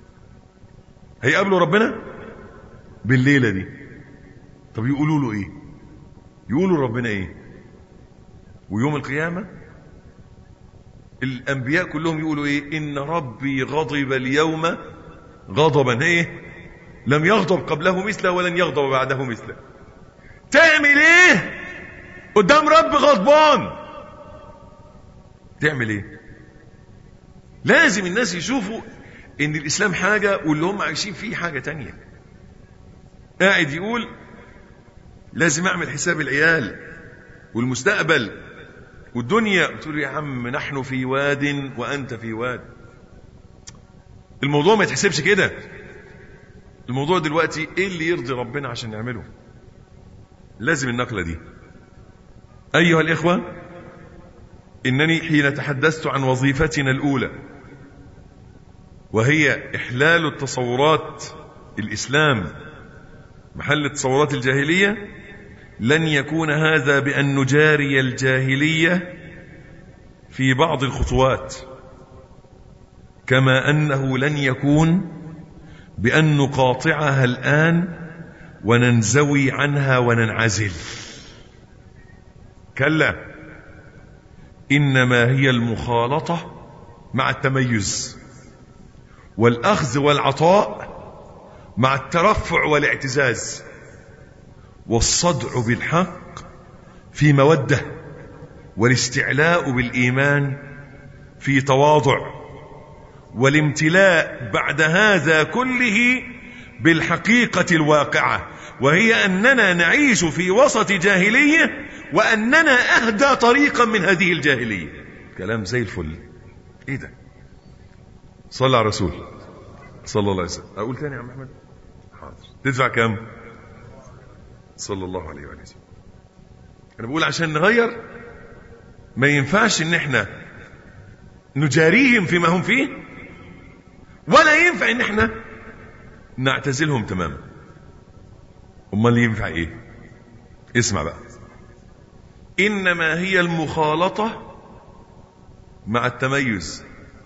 هيقابلوا ربنا بالليلة دي. طب يقولوا له ايه؟ يقولوا ربنا ايه؟ ويوم القيامة الأنبياء كلهم يقولوا ايه؟ إن ربي غضب اليوم غضبا ايه؟ لم يغضب قبله مثله ولن يغضب بعده مثله. تعمل ايه قدام رب غضبان؟ تعمل ايه؟ لازم الناس يشوفوا ان الإسلام حاجة واللي هم عايشين فيه حاجة تانية. قاعد يقول لازم اعمل حساب العيال والمستقبل والدنيا، تقول يا عم نحن في واد وانت في واد. الموضوع ما يتحسبش كده. الموضوع دلوقتي ايه اللي يرضي ربنا عشان نعمله. لازم النقلة دي. ايها الاخوة، انني حين تحدثت عن وظيفتنا الاولى وهي احلال التصورات الاسلام محل تصورات الجاهلية، لن يكون هذا بأن نجاري الجاهلية في بعض الخطوات، كما أنه لن يكون بأن نقاطعها الآن وننزوي عنها وننعزل. كلا، إنما هي المخالطة مع التميز، والأخذ والعطاء مع الترفع والاعتزاز، والصدع بالحق في مودة، والاستعلاء بالإيمان في تواضع، والامتلاء بعد هذا كله بالحقيقة الواقعة، وهي أننا نعيش في وسط جاهلية وأننا أهدى طريقا من هذه الجاهلية. كلام زي الفل. إيه ده؟ صلى على رسول صلى الله عليه وسلم. أقول تاني يا عم أحمد؟ حاضر. تدفع كم؟ صلى الله عليه وآله وسلم. أنا بقول عشان نغير ما ينفعش إن إحنا نجاريهم فيما هم فيه، ولا ينفع إن إحنا نعتزلهم تماما. أمال ينفع إيه؟ اسمع بقى. إنما هي المخالطة مع التميز،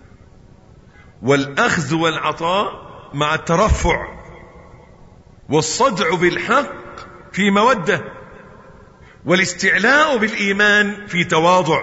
والأخذ والعطاء مع الترفع، والصدع بالحق في مودة، والاستعلاء بالإيمان في تواضع،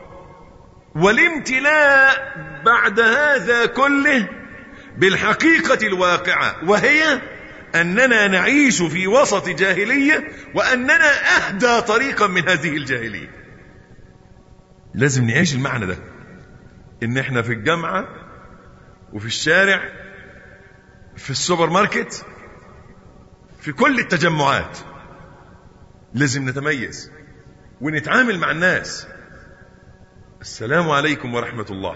والامتلاء بعد هذا كله بالحقيقة الواقعة، وهي أننا نعيش في وسط جاهلية وأننا أهدى طريقا من هذه الجاهلية. لازم نعيش المعنى ده، إن إحنا في الجامعة وفي الشارع في السوبر ماركت في كل التجمعات لازم نتميز ونتعامل مع الناس. السلام عليكم ورحمة الله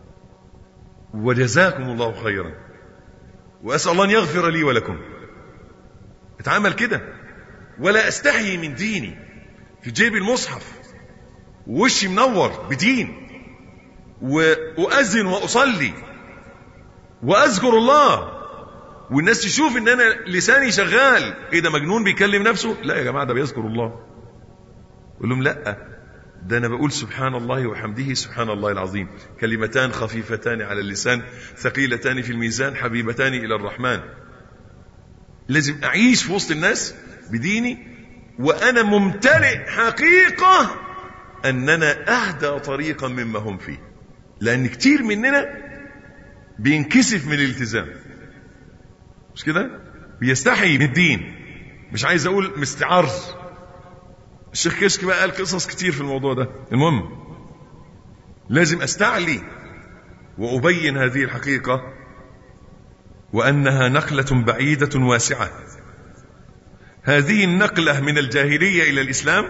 وجزاكم الله خيرا وأسأل الله أن يغفر لي ولكم. اتعامل كده، ولا أستحي من ديني، في جيب المصحف ووشي منور بدين، وأذن وأصلي وأذكر الله، والناس تشوف ان انا لساني شغال. ايه ده مجنون بيكلم نفسه؟ لا يا جماعة، ده بيذكر الله. قول لهم لا، ده انا بقول سبحان الله وحمده سبحان الله العظيم، كلمتان خفيفتان على اللسان ثقيلتان في الميزان حبيبتان الى الرحمن. لازم اعيش في وسط الناس بديني وانا ممتلئ حقيقة اننا اهدى طريقا مما هم فيه، لان كتير مننا بينكسف من الالتزام، مش كده؟ بيستحي من الدين. مش عايز اقول مستعار. الشيخ كشك بقى قال قصص كتير في الموضوع ده. المهم لازم استعلي وابين هذه الحقيقة، وانها نقلة بعيدة واسعة. هذه النقلة من الجاهلية الى الاسلام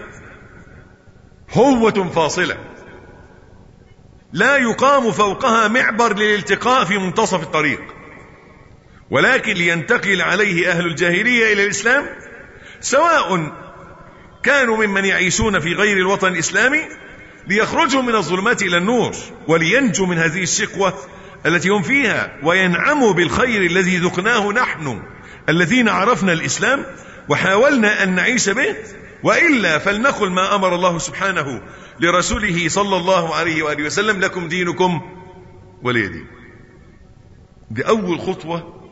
هوة فاصلة لا يقام فوقها معبر للالتقاء في منتصف الطريق، ولكن لينتقل عليه أهل الجاهلية إلى الإسلام، سواء كانوا ممن يعيشون في غير الوطن الإسلامي ليخرجوا من الظلمات إلى النور ولينجوا من هذه الشقوة التي هم فيها، وينعموا بالخير الذي ذقناه نحن الذين عرفنا الإسلام وحاولنا أن نعيش به، وإلا فلنقل ما أمر الله سبحانه لرسوله صلى الله عليه وآله وسلم: لكم دينكم ولي دين. دي أول خطوة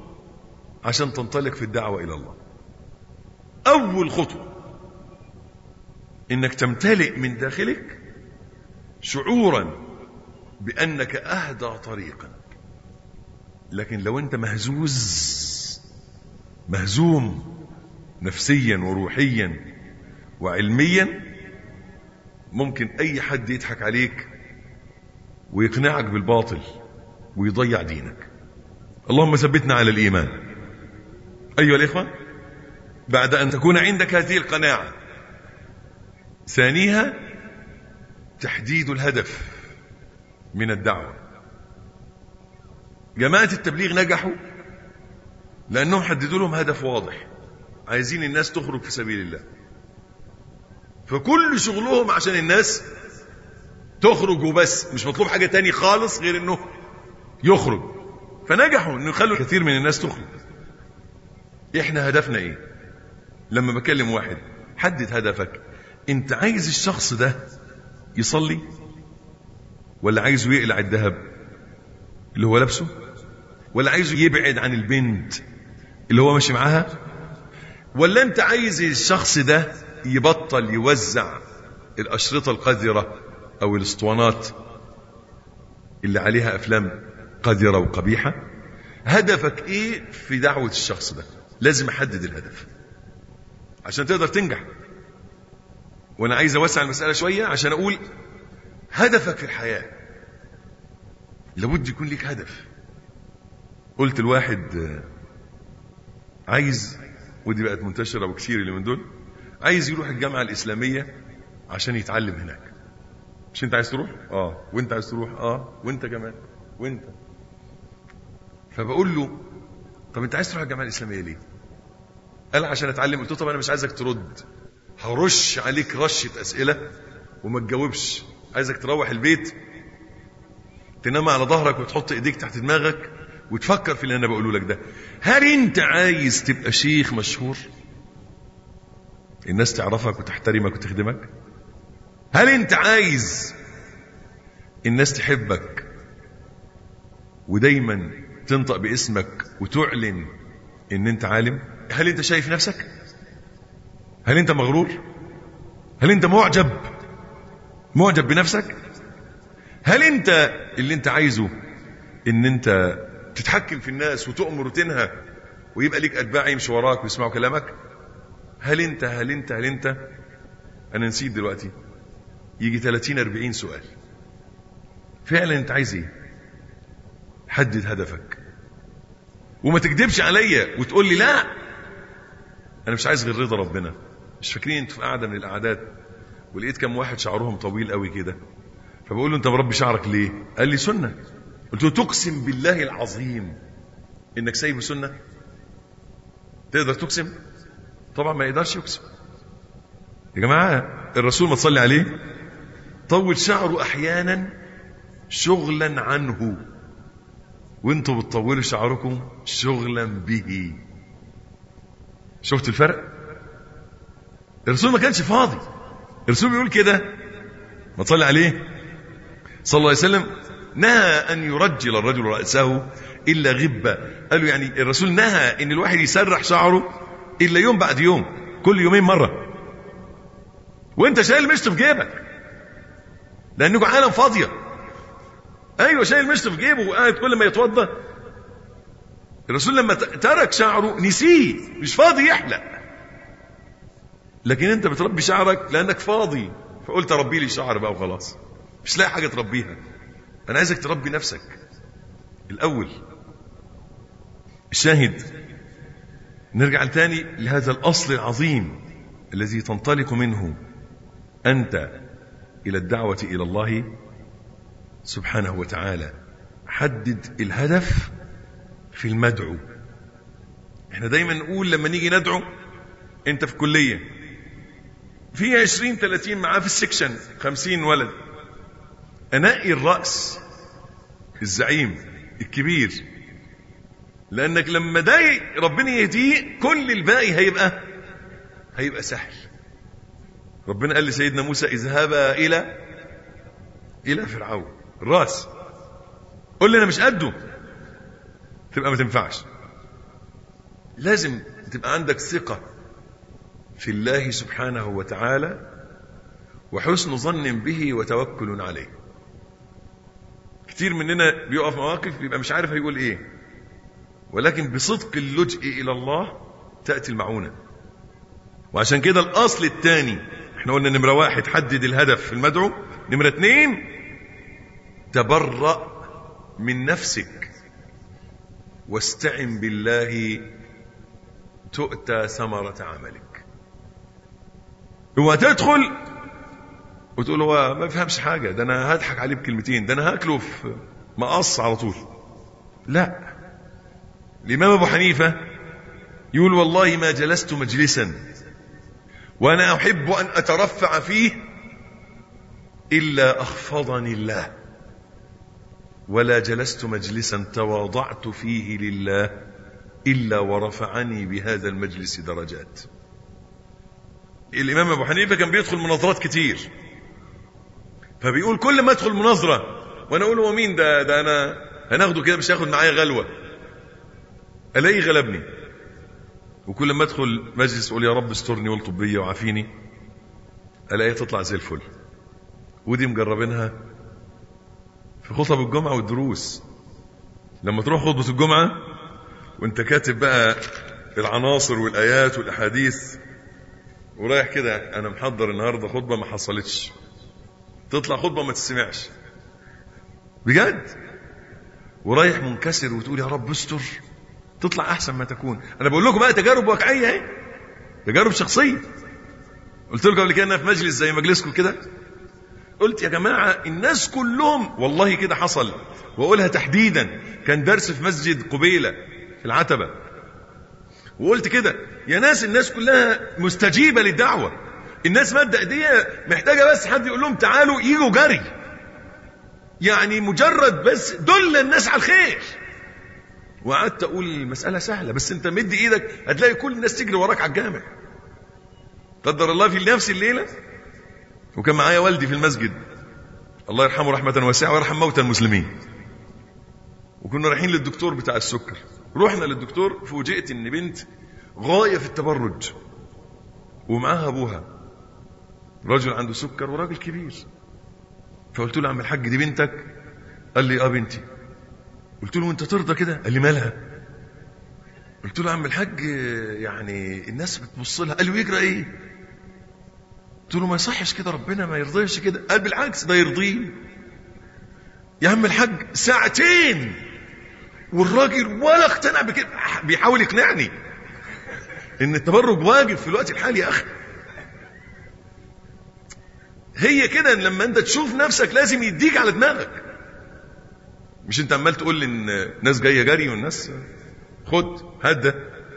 عشان تنطلق في الدعوة إلى الله. أول خطوة انك تمتلئ من داخلك شعورا بانك اهدى طريقا. لكن لو انت مهزوم نفسيا وروحيا وعلميا، ممكن اي حد يضحك عليك ويقنعك بالباطل ويضيع دينك. اللهم ثبتنا على الايمان. ايها الاخوة، بعد ان تكون عندك هذه القناعة، ثانيها تحديد الهدف من الدعوة. جماعة التبليغ نجحوا لأنهم حددوا لهم هدف واضح، عايزين الناس تخرج في سبيل الله، فكل شغلهم عشان الناس تخرج وبس، مش مطلوب حاجة تاني خالص غير انه يخرج. فنجحوا انه يخلوا كثير من الناس تخرج. احنا هدفنا ايه؟ لما بكلم واحد، حدد هدفك. انت عايز الشخص ده يصلي ولا عايزه يقلع الذهب اللي هو لابسه، ولا عايزه يبعد عن البنت اللي هو ماشي معاها، ولا انت عايز الشخص ده يبطل يوزع الأشرطة القذرة او الاسطوانات اللي عليها افلام قذرة وقبيحة؟ هدفك ايه في دعوة الشخص ده؟ لازم احدد الهدف عشان تقدر تنجح. وانا عايز اوسع المسألة شوية عشان اقول هدفك في الحياة لابد يكون لك هدف. قلت الواحد عايز، ودي بقت منتشرة وكثير اللي من دول، عايز يروح الجامعة الإسلامية عشان يتعلم هناك. مش انت عايز تروح؟ وانت عايز تروح؟ وانت كمان، وانت. فبقول له طب انت عايز تروح الجامعة الإسلامية ليه؟ قال عشان اتعلم. قلت له طب انا مش عايزك ترد، هرش عليك رشة أسئلة وما تجاوبش. عايزك تروح البيت تنام على ظهرك وتحط ايديك تحت دماغك وتفكر في اللي انا بقوله لك ده. هل انت عايز تبقى شيخ مشهور الناس تعرفك وتحترمك وتخدمك؟ هل انت عايز الناس تحبك ودايما تنطق باسمك وتعلن ان انت عالم؟ هل انت شايف نفسك؟ هل انت مغرور؟ هل انت معجب بنفسك؟ هل انت اللي انت عايزه ان انت تتحكم في الناس وتؤمر وتنهى ويبقى ليك اتباع يمشي وراك ويسمعوا كلامك؟ هل انت انا نسيت دلوقتي، يجي 30-40 سؤال. فعلا انت عايز ايه؟ حدد هدفك وما تكذبش عليا وتقول لي لا انا مش عايز غير رضا ربنا. مش فاكرين انتوا في قاعده من القعدات ولقيت كم واحد شعرهم طويل قوي كده، فبقول له انت مربي شعرك ليه؟ قال لي سنه. قلت له تقسم بالله العظيم انك سايب سنه؟ تقدر تقسم؟ طبعا ما يقدرش يقسم. يا جماعه الرسول ما تصلي عليه طول شعره احيانا شغلا عنه، وانتوا بتطولوا شعركم شغلا به. شفت الفرق؟ الرسول ما كانش فاضي. الرسول بيقول كده، ما تصلي عليه صلى الله عليه وسلم، نهى أن يرجل الرجل رأسه إلا غبة. قالوا يعني الرسول نهى أن الواحد يسرح شعره إلا يوم بعد يوم، كل يومين مرة، وانت شايل مشط في جيبك لأنه عالم فاضية. أيوة شايل مشط في جيبه وقاعد كل ما يتوضى. الرسول لما ترك شعره نسيه، مش فاضي يحلق. لكن انت بتربي شعرك لأنك فاضي، فقلت ربي لي شعر بقى وخلاص، مش لاقي حاجة تربيها. أنا عايزك تربي نفسك الأول. الشاهد، نرجع تاني لهذا الأصل العظيم الذي تنطلق منه أنت إلى الدعوة إلى الله سبحانه وتعالى. حدد الهدف في المدعو. احنا دايما نقول لما نيجي ندعو، انت في كلية في 20-30 معاه في السكشن 50 ولد، انقي الرأس الزعيم الكبير، لانك لما ده ربنا يهديه كل الباقي هيبقى سهل. ربنا قال لسيدنا موسى اذهبا الى فرعون. الراس قول لي انا مش قده، تبقى ما تنفعش. لازم تبقى عندك ثقة في الله سبحانه وتعالى وحسن ظن به وتوكل عليه. كتير مننا بيقف مواقف بيبقى مش عارف هيقول ايه، ولكن بصدق اللجئ الى الله تأتي المعونة. وعشان كده الاصل الثاني احنا قلنا نمرة 1 حدد الهدف في المدعو، نمرة 2 تبرأ من نفسك واستعن بالله تؤتى ثمرة عملك. هو تدخل وتقول هو ما بفهمش حاجة، ده انا هضحك عليه بكلمتين، ده انا هاكله في مقص على طول. لا، الامام ابو حنيفة يقول والله ما جلست مجلسا وانا احب ان اترفع فيه الا اخفضني الله، ولا جلست مجلسا تواضعت فيه لله الا ورفعني بهذا المجلس درجات. الامام ابو حنيفة كان بيدخل مناظرات كتير، فبيقول كل ما ادخل مناظرة وانا اقول هو مين ده انا هناخده كده مش هياخد معايا غلوة، الاقيه غلبني. وكل ما ادخل مجلس اقول يا رب استرني والطب بيا وعافيني، الاقيه تطلع زي الفل. ودي مجربينها في خطب الجمعة والدروس. لما تروح خطبة الجمعة وانت كاتب بقى العناصر والايات والاحاديث ورايح كده انا محضر النهارده خطبة ما حصلتش، تطلع خطبة ما تسمعش بجد، ورايح منكسر وتقول يا رب استر، تطلع احسن ما تكون. انا بقول لكم بقى تجارب واقعيه اهي، تجارب شخصيه. قلت لكم قبل كده انا في مجلس زي مجلسكم كده قلت يا جماعه الناس كلهم والله كده حصل، واقولها تحديدا كان درس في مسجد قبيله في العتبه، وقلت كده يا ناس الناس كلها مستجيبه للدعوه، الناس مادة ايديها محتاجه بس حد يقول لهم تعالوا يجوا جري، يعني مجرد بس دل الناس على الخير. وقعدت اقول المسألة سهلة، بس انت مد ايدك هتلاقي كل الناس تجري وراك على الجامع. قدر الله في نفس الليلة وكان معايا والدي في المسجد الله يرحمه رحمة واسعة ويرحم موتى المسلمين، وكنا رايحين للدكتور بتاع السكر. رحنا للدكتور فوجئت ان بنت غاية في التبرج ومعاها ابوها رجل عنده سكر وراجل كبير. فقلت له عم الحاج دي بنتك؟ قال لي بنتي. قلت له انت ترضى كده؟ قال لي مالها؟ قلت له عم الحاج يعني الناس بتبص لها. قال له يجرى ايه؟ قلت له ما يصحش كده، ربنا ما يرضيش كده. قال بالعكس ده يرضيه يا عم الحاج. ساعتين والراجل ولا اقتنع بكده، بيحاول يقنعني ان التبرج واجب في الوقت الحالي يا اخي. هي كده لما انت تشوف نفسك لازم يديك على دماغك، مش انت عمال تقول ان ناس جايه جري والناس خد هدى.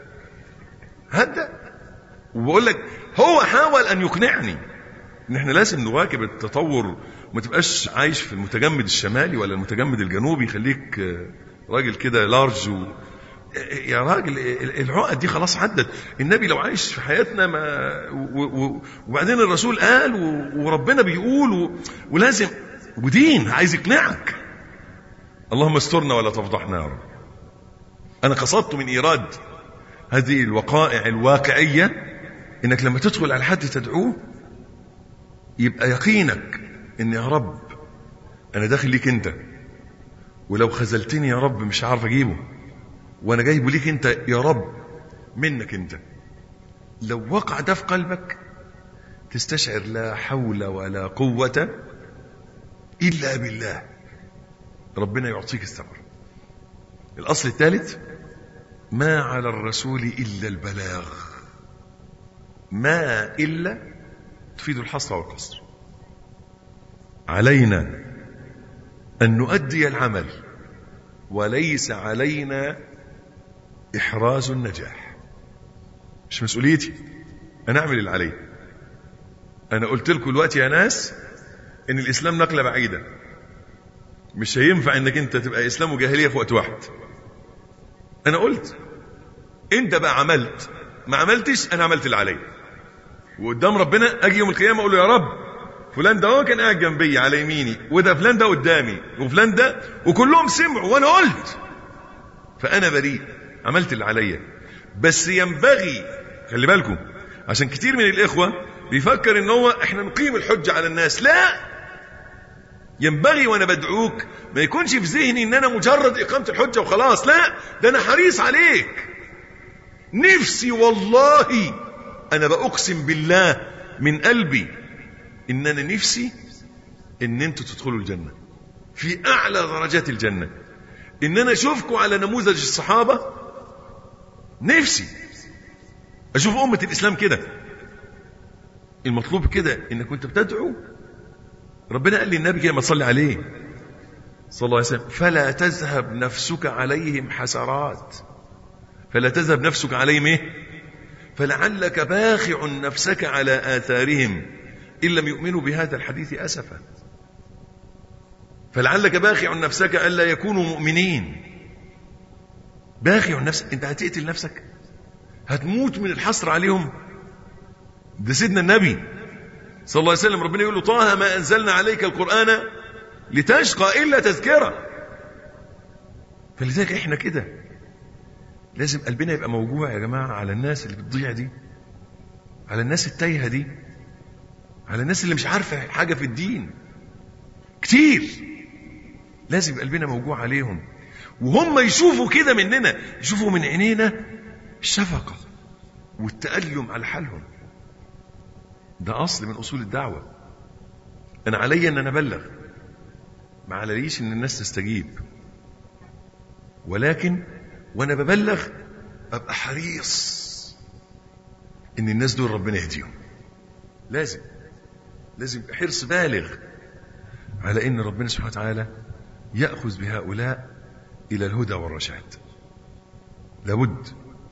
وبقول لك هو حاول ان يقنعني ان احنا لازم نواكب التطور، وما تبقاش عايش في المتجمد الشمالي ولا المتجمد الجنوبي، خليك راجل كده لارج يا راجل العقد دي خلاص عدت. النبي لو عايش في حياتنا وبعدين الرسول قال وربنا بيقول ولازم، ودين عايز يقنعك. اللهم استرنا ولا تفضحنا يا رب. انا قصدت من ايراد هذه الوقائع الواقعية انك لما تدخل على حد تدعوه يبقى يقينك ان يا رب انا داخل ليك انت، ولو خذلتني يا رب مش عارف اجيبه، وانا جايبه ليك انت يا رب منك انت. لو وقع ده في قلبك تستشعر لا حول ولا قوة الا بالله، ربنا يعطيك الثمر. الاصل الثالث ما على الرسول الا البلاغ. ما الا تفيد الحصر والقصر. علينا ان نؤدي العمل وليس علينا احراز النجاح. مش مسؤوليتي انا اعمل اللي علي. انا قلت لكم دلوقتي يا ناس ان الاسلام نقلة بعيدة، مش هينفع انك انت تبقى اسلام وجاهلية في وقت واحد. انا قلت انت بقى عملت ما عملتش، انا عملت اللي علي، وقدام ربنا اجي يوم القيامة اقول له يا رب فلان ده هو كان قاعد جنبي على يميني، وده فلان ده قدامي، وفلان ده، وكلهم سمعوا وانا قلت، فانا بريء عملت اللي عليا. بس ينبغي خلي بالكم، عشان كتير من الاخوة بيفكر ان هو احنا نقيم الحجة على الناس. لا، ينبغي وانا بدعوك ما يكونش في ذهني ان انا مجرد اقامة الحجة وخلاص. لا، ده انا حريص عليك. نفسي والله، انا بأقسم بالله من قلبي ان انا نفسي ان انتوا تدخلوا الجنة في اعلى درجات الجنة، ان انا اشوفكم على نموذج الصحابة. نفسي اشوف امة الاسلام كده. المطلوب كده انك كنت بتدعو، ربنا قال للنبي كده ما تصلي عليه صلى الله عليه وسلم: فلا تذهب نفسك عليهم حسرات. فلا تذهب نفسك عليهم ايه؟ فلعلك باخع نفسك على آثارهم إن لم يؤمنوا بهذا الحديث أسفا. فلعلك باخع نفسك ألا يكونوا مؤمنين. باخع نفسك، انت هتقتل نفسك، هتموت من الحسر عليهم. ده سيدنا النبي صلى الله عليه وسلم ربنا يقول له: طه ما أنزلنا عليك القرآن لتشقى إلا تذكرة. فلذلك احنا كده لازم قلبنا يبقى موجوع يا جماعة على الناس اللي بتضيع دي، على الناس التايهة دي، على الناس اللي مش عارفة حاجة في الدين كتير. لازم قلبنا موجوع عليهم، وهم يشوفوا كده مننا، يشوفوا من عينينا الشفقة والتألم على حالهم. ده أصل من أصول الدعوة. أنا علي أن أنا أبلغ، ما عليش أن الناس تستجيب، ولكن وأنا ببلغ أبقى حريص أن الناس دول ربنا يهديهم. لازم حرص بالغ على أن ربنا سبحانه وتعالى يأخذ بهؤلاء إلى الهدى والرشاد. لابد.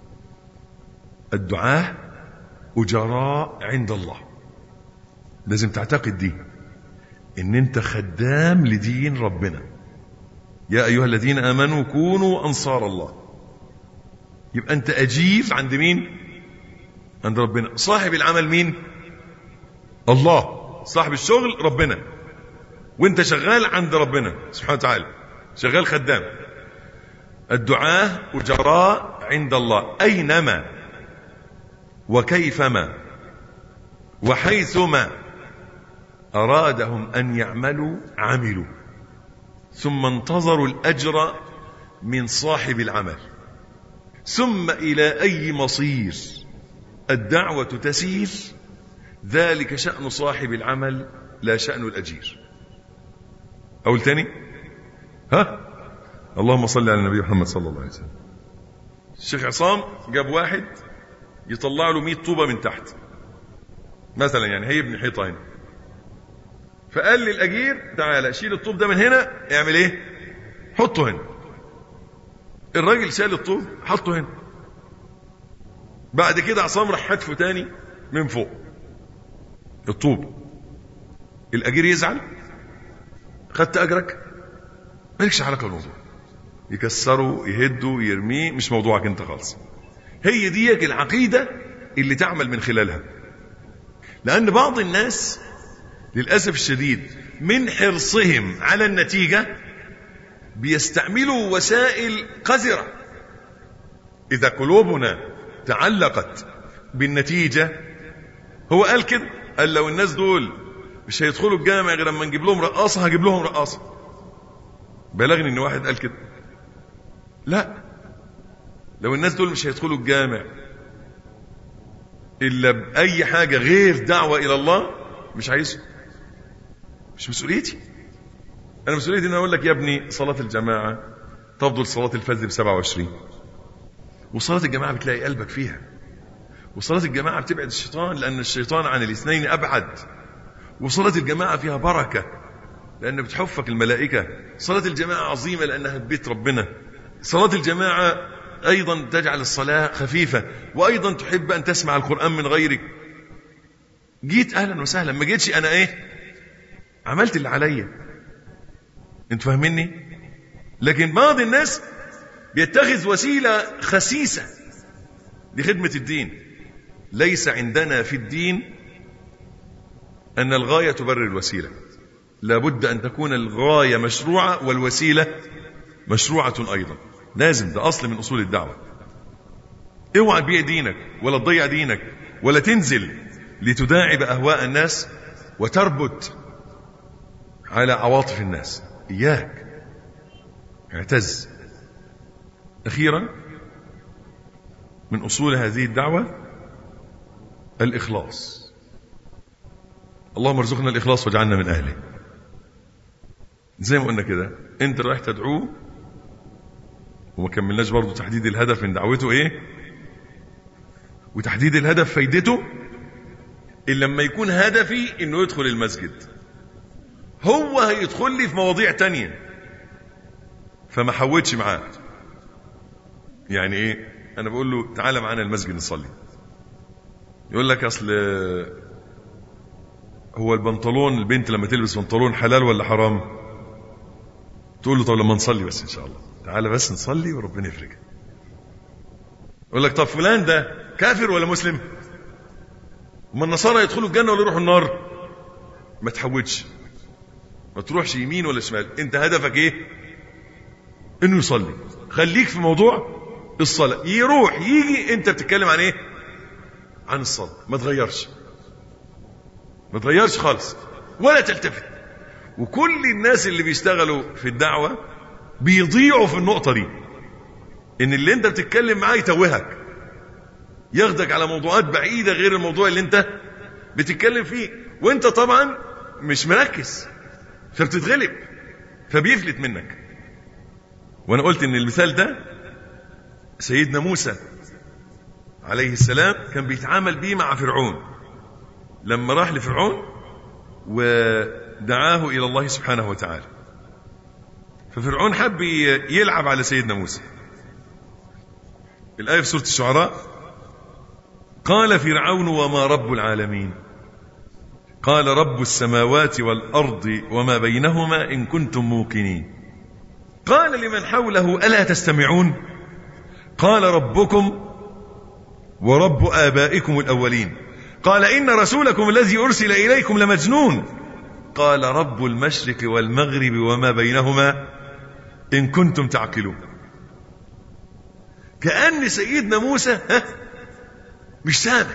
الدعاة أجراء عند الله. لازم تعتقد دي، ان انت خدام لدين ربنا. يا ايها الذين امنوا كونوا انصار الله. يبقى انت اجير عند مين؟ عند ربنا. صاحب العمل مين؟ الله. صاحب الشغل ربنا، وانت شغال عند ربنا سبحانه وتعالى، شغال خدام. الدعاة أجراء عند الله أينما وكيفما وحيثما أرادهم أن يعملوا عملوا، ثم انتظروا الأجر من صاحب العمل. ثم إلى أي مصير الدعوة تسير، ذلك شأن صاحب العمل لا شأن الأجير. أقول تاني؟ اللهم صل على النبي محمد صلى الله عليه وسلم. الشيخ عصام جاب واحد يطلع له 100 طوبة من تحت مثلا، يعني هيبني حيطة هنا، فقال للأجير: تعالى شيل الطوب ده من هنا، اعمل ايه؟ حطه هنا. الراجل شال الطوب حطه هنا. بعد كده عصام راح حدفه تاني من فوق الطوب. الأجير يزعل؟ خدت أجرك، مالكش علاقة بالموضوع. يكسره يهده يرميه، مش موضوعك انت خالص. هي ديك العقيدة اللي تعمل من خلالها. لأن بعض الناس للأسف الشديد من حرصهم على النتيجة بيستعملوا وسائل قذرة. إذا قلوبنا تعلقت بالنتيجة، هو قال كده، قال لو الناس دول مش هيدخلوا الجامع غير لما نجيب لهم رقاصة، هجيب لهم رقاصة. بلغني ان واحد قال كده. لا، لو الناس دول مش هيدخلوا الجامع إلا بأي حاجة غير دعوة إلى الله، مش عايزه. مش مسؤوليتي. أنا مسؤوليتي إن أقول لك يا ابني صلاة الجماعة تفضل صلاة الفجر ب27، وصلاة الجماعة بتلاقي قلبك فيها، وصلاة الجماعة بتبعد الشيطان لأن الشيطان عن الاثنين أبعد، وصلاة الجماعة فيها بركة لأن بتحفك الملائكة. صلاة الجماعة عظيمة لأنها بيت ربنا. صلاة الجماعة أيضا تجعل الصلاة خفيفة، وأيضا تحب أن تسمع القرآن من غيرك. جيت أهلا وسهلا، ما جيتش أنا عملت اللي عليا. انتوا فاهميني؟ لكن بعض الناس بيتخذ وسيلة خسيسة لخدمة الدين. ليس عندنا في الدين أن الغاية تبرر الوسيلة. لابد أن تكون الغاية مشروعة والوسيلة مشروعة أيضا. لازم، ده أصل من أصول الدعوة. اوعى تبيع دينك ولا تضيع دينك ولا تنزل لتداعب أهواء الناس وتربت على عواطف الناس. إياك، اعتز. أخيرا من أصول هذه الدعوة الإخلاص. اللهم ارزقنا الإخلاص واجعلنا من أهله. زي ما قلنا كده، أنت رايح تدعوه، وما كملناش برضو تحديد الهدف من دعوته إيه، وتحديد الهدف فايدته إلا لما يكون هدفي إنه يدخل المسجد. هو هيدخل لي في مواضيع تانية فما حوتش معاه. يعني إيه؟ أنا بقول له تعالى معانا المسجد نصلي، يقول لك أصل هو البنطلون، البنت لما تلبس بنطلون حلال ولا حرام؟ تقول له طب لما نصلي بس إن شاء الله، تعالى بس نصلي وربنا يفرجها. يقول لك طب فلان ده كافر ولا مسلم؟ وما النصارى يدخلوا الجنة ولا يروحوا النار؟ ما تحوتش، ما تروحش يمين ولا شمال. انت هدفك ايه؟ انه يصلي. خليك في موضوع الصلاة. يروح يجي انت بتتكلم عن ايه؟ عن الصلاة. ما تغيرش خالص ولا تلتفت. وكل الناس اللي بيشتغلوا في الدعوة بيضيعوا في النقطة دي، ان اللي انت بتتكلم معاه يتوهك، ياخدك على موضوعات بعيدة غير الموضوع اللي انت بتتكلم فيه، وانت طبعا مش مركز فبتتغلب فبيفلت منك. وانا قلت ان المثال ده سيدنا موسى عليه السلام كان بيتعامل بيه مع فرعون لما راح لفرعون ودعاه الى الله سبحانه وتعالى. ففرعون حب يلعب على سيدنا موسى. الآية في سورة الشعراء: قال فرعون وما رب العالمين قال رب السماوات والأرض وما بينهما إن كنتم موقنين. قال لمن حوله ألا تستمعون قال ربكم ورب آبائكم الأولين قال إن رسولكم الذي أرسل إليكم لمجنون قال رب المشرق والمغرب وما بينهما إن كنتم تعقلون. كأن سيدنا موسى مش سامع،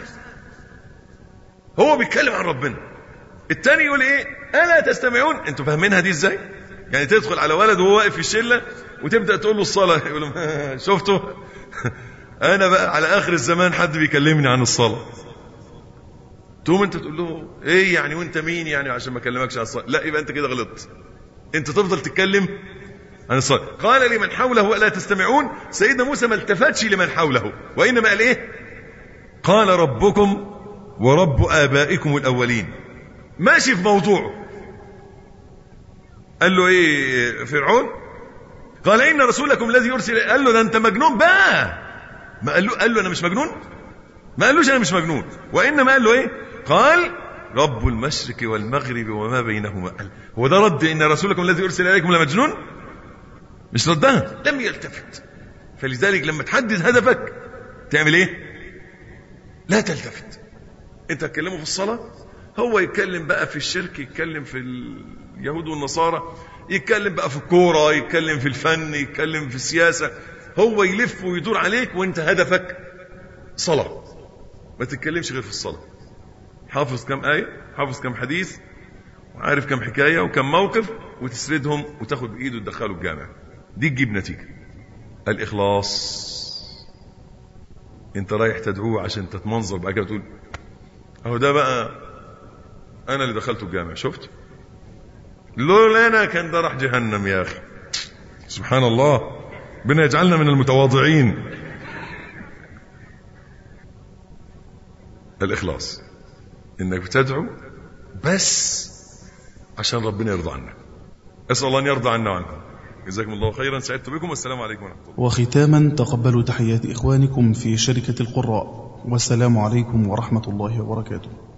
هو بيتكلم عن ربنا. التاني يقول ايه؟ ألا تستمعون. انتوا فاهمينها دي ازاي؟ يعني تدخل على ولد وهو واقف في الشلة وتبدأ تقول له الصلاة، يقول له شفتوا انا بقى على اخر الزمان حد بيكلمني عن الصلاة. تقوم انت تقول له ايه يعني وانت مين يعني عشان ما اكلمكش عن الصلاة؟ لا، يبقى انت كده غلطت. انت تفضل تتكلم عن الصلاة. قال لمن حوله ألا تستمعون. سيدنا موسى ما التفتش لمن حوله، وإنما قال ايه؟ قال ربكم ورب آبائكم الأولين. ماشي في موضوعه. قال له ايه فرعون؟ قال إن رسولكم الذي أرسل. قال له ده أنت مجنون بقى. ما قال له أنا مش مجنون؟ ما قالوش أنا مش مجنون، وإنما قال له ايه؟ قال رب المشرق والمغرب وما بينهما. هو ده رد إن رسولكم الذي أرسل إليكم لمجنون؟ مش ردها، لم يلتفت. فلذلك لما تحدد هدفك تعمل ايه؟ لا تلتفت. انت تكلمه في الصلاة، هو يتكلم بقى في الشرك، يتكلم في اليهود والنصارى، يتكلم بقى في الكورة، يتكلم في الفن، يتكلم في السياسة. هو يلف ويدور عليك وانت هدفك صلاة. ما تتكلمش غير في الصلاة. حافظ كم آية، حافظ كم حديث، وعارف كم حكاية وكم موقف، وتسردهم وتاخد بإيده وتدخله الجامع. دي تجيب نتيجة. الإخلاص. انت رايح تدعوه عشان تتمنظر بقى كده تقول اهو ده بقى انا اللي دخلته الجامع، شفت؟ لولا انا كان ده راح جهنم يا اخي. سبحان الله، ربنا يجعلنا من المتواضعين. الإخلاص انك بتدعو بس عشان ربنا يرضى عنك. اسال الله ان يرضى عنا وعنكم. جزاكم الله خيرا، سعدت بكم، والسلام عليكم ورحمة الله. وختاما تقبلوا تحيات إخوانكم في شركة القراء، والسلام عليكم ورحمة الله وبركاته.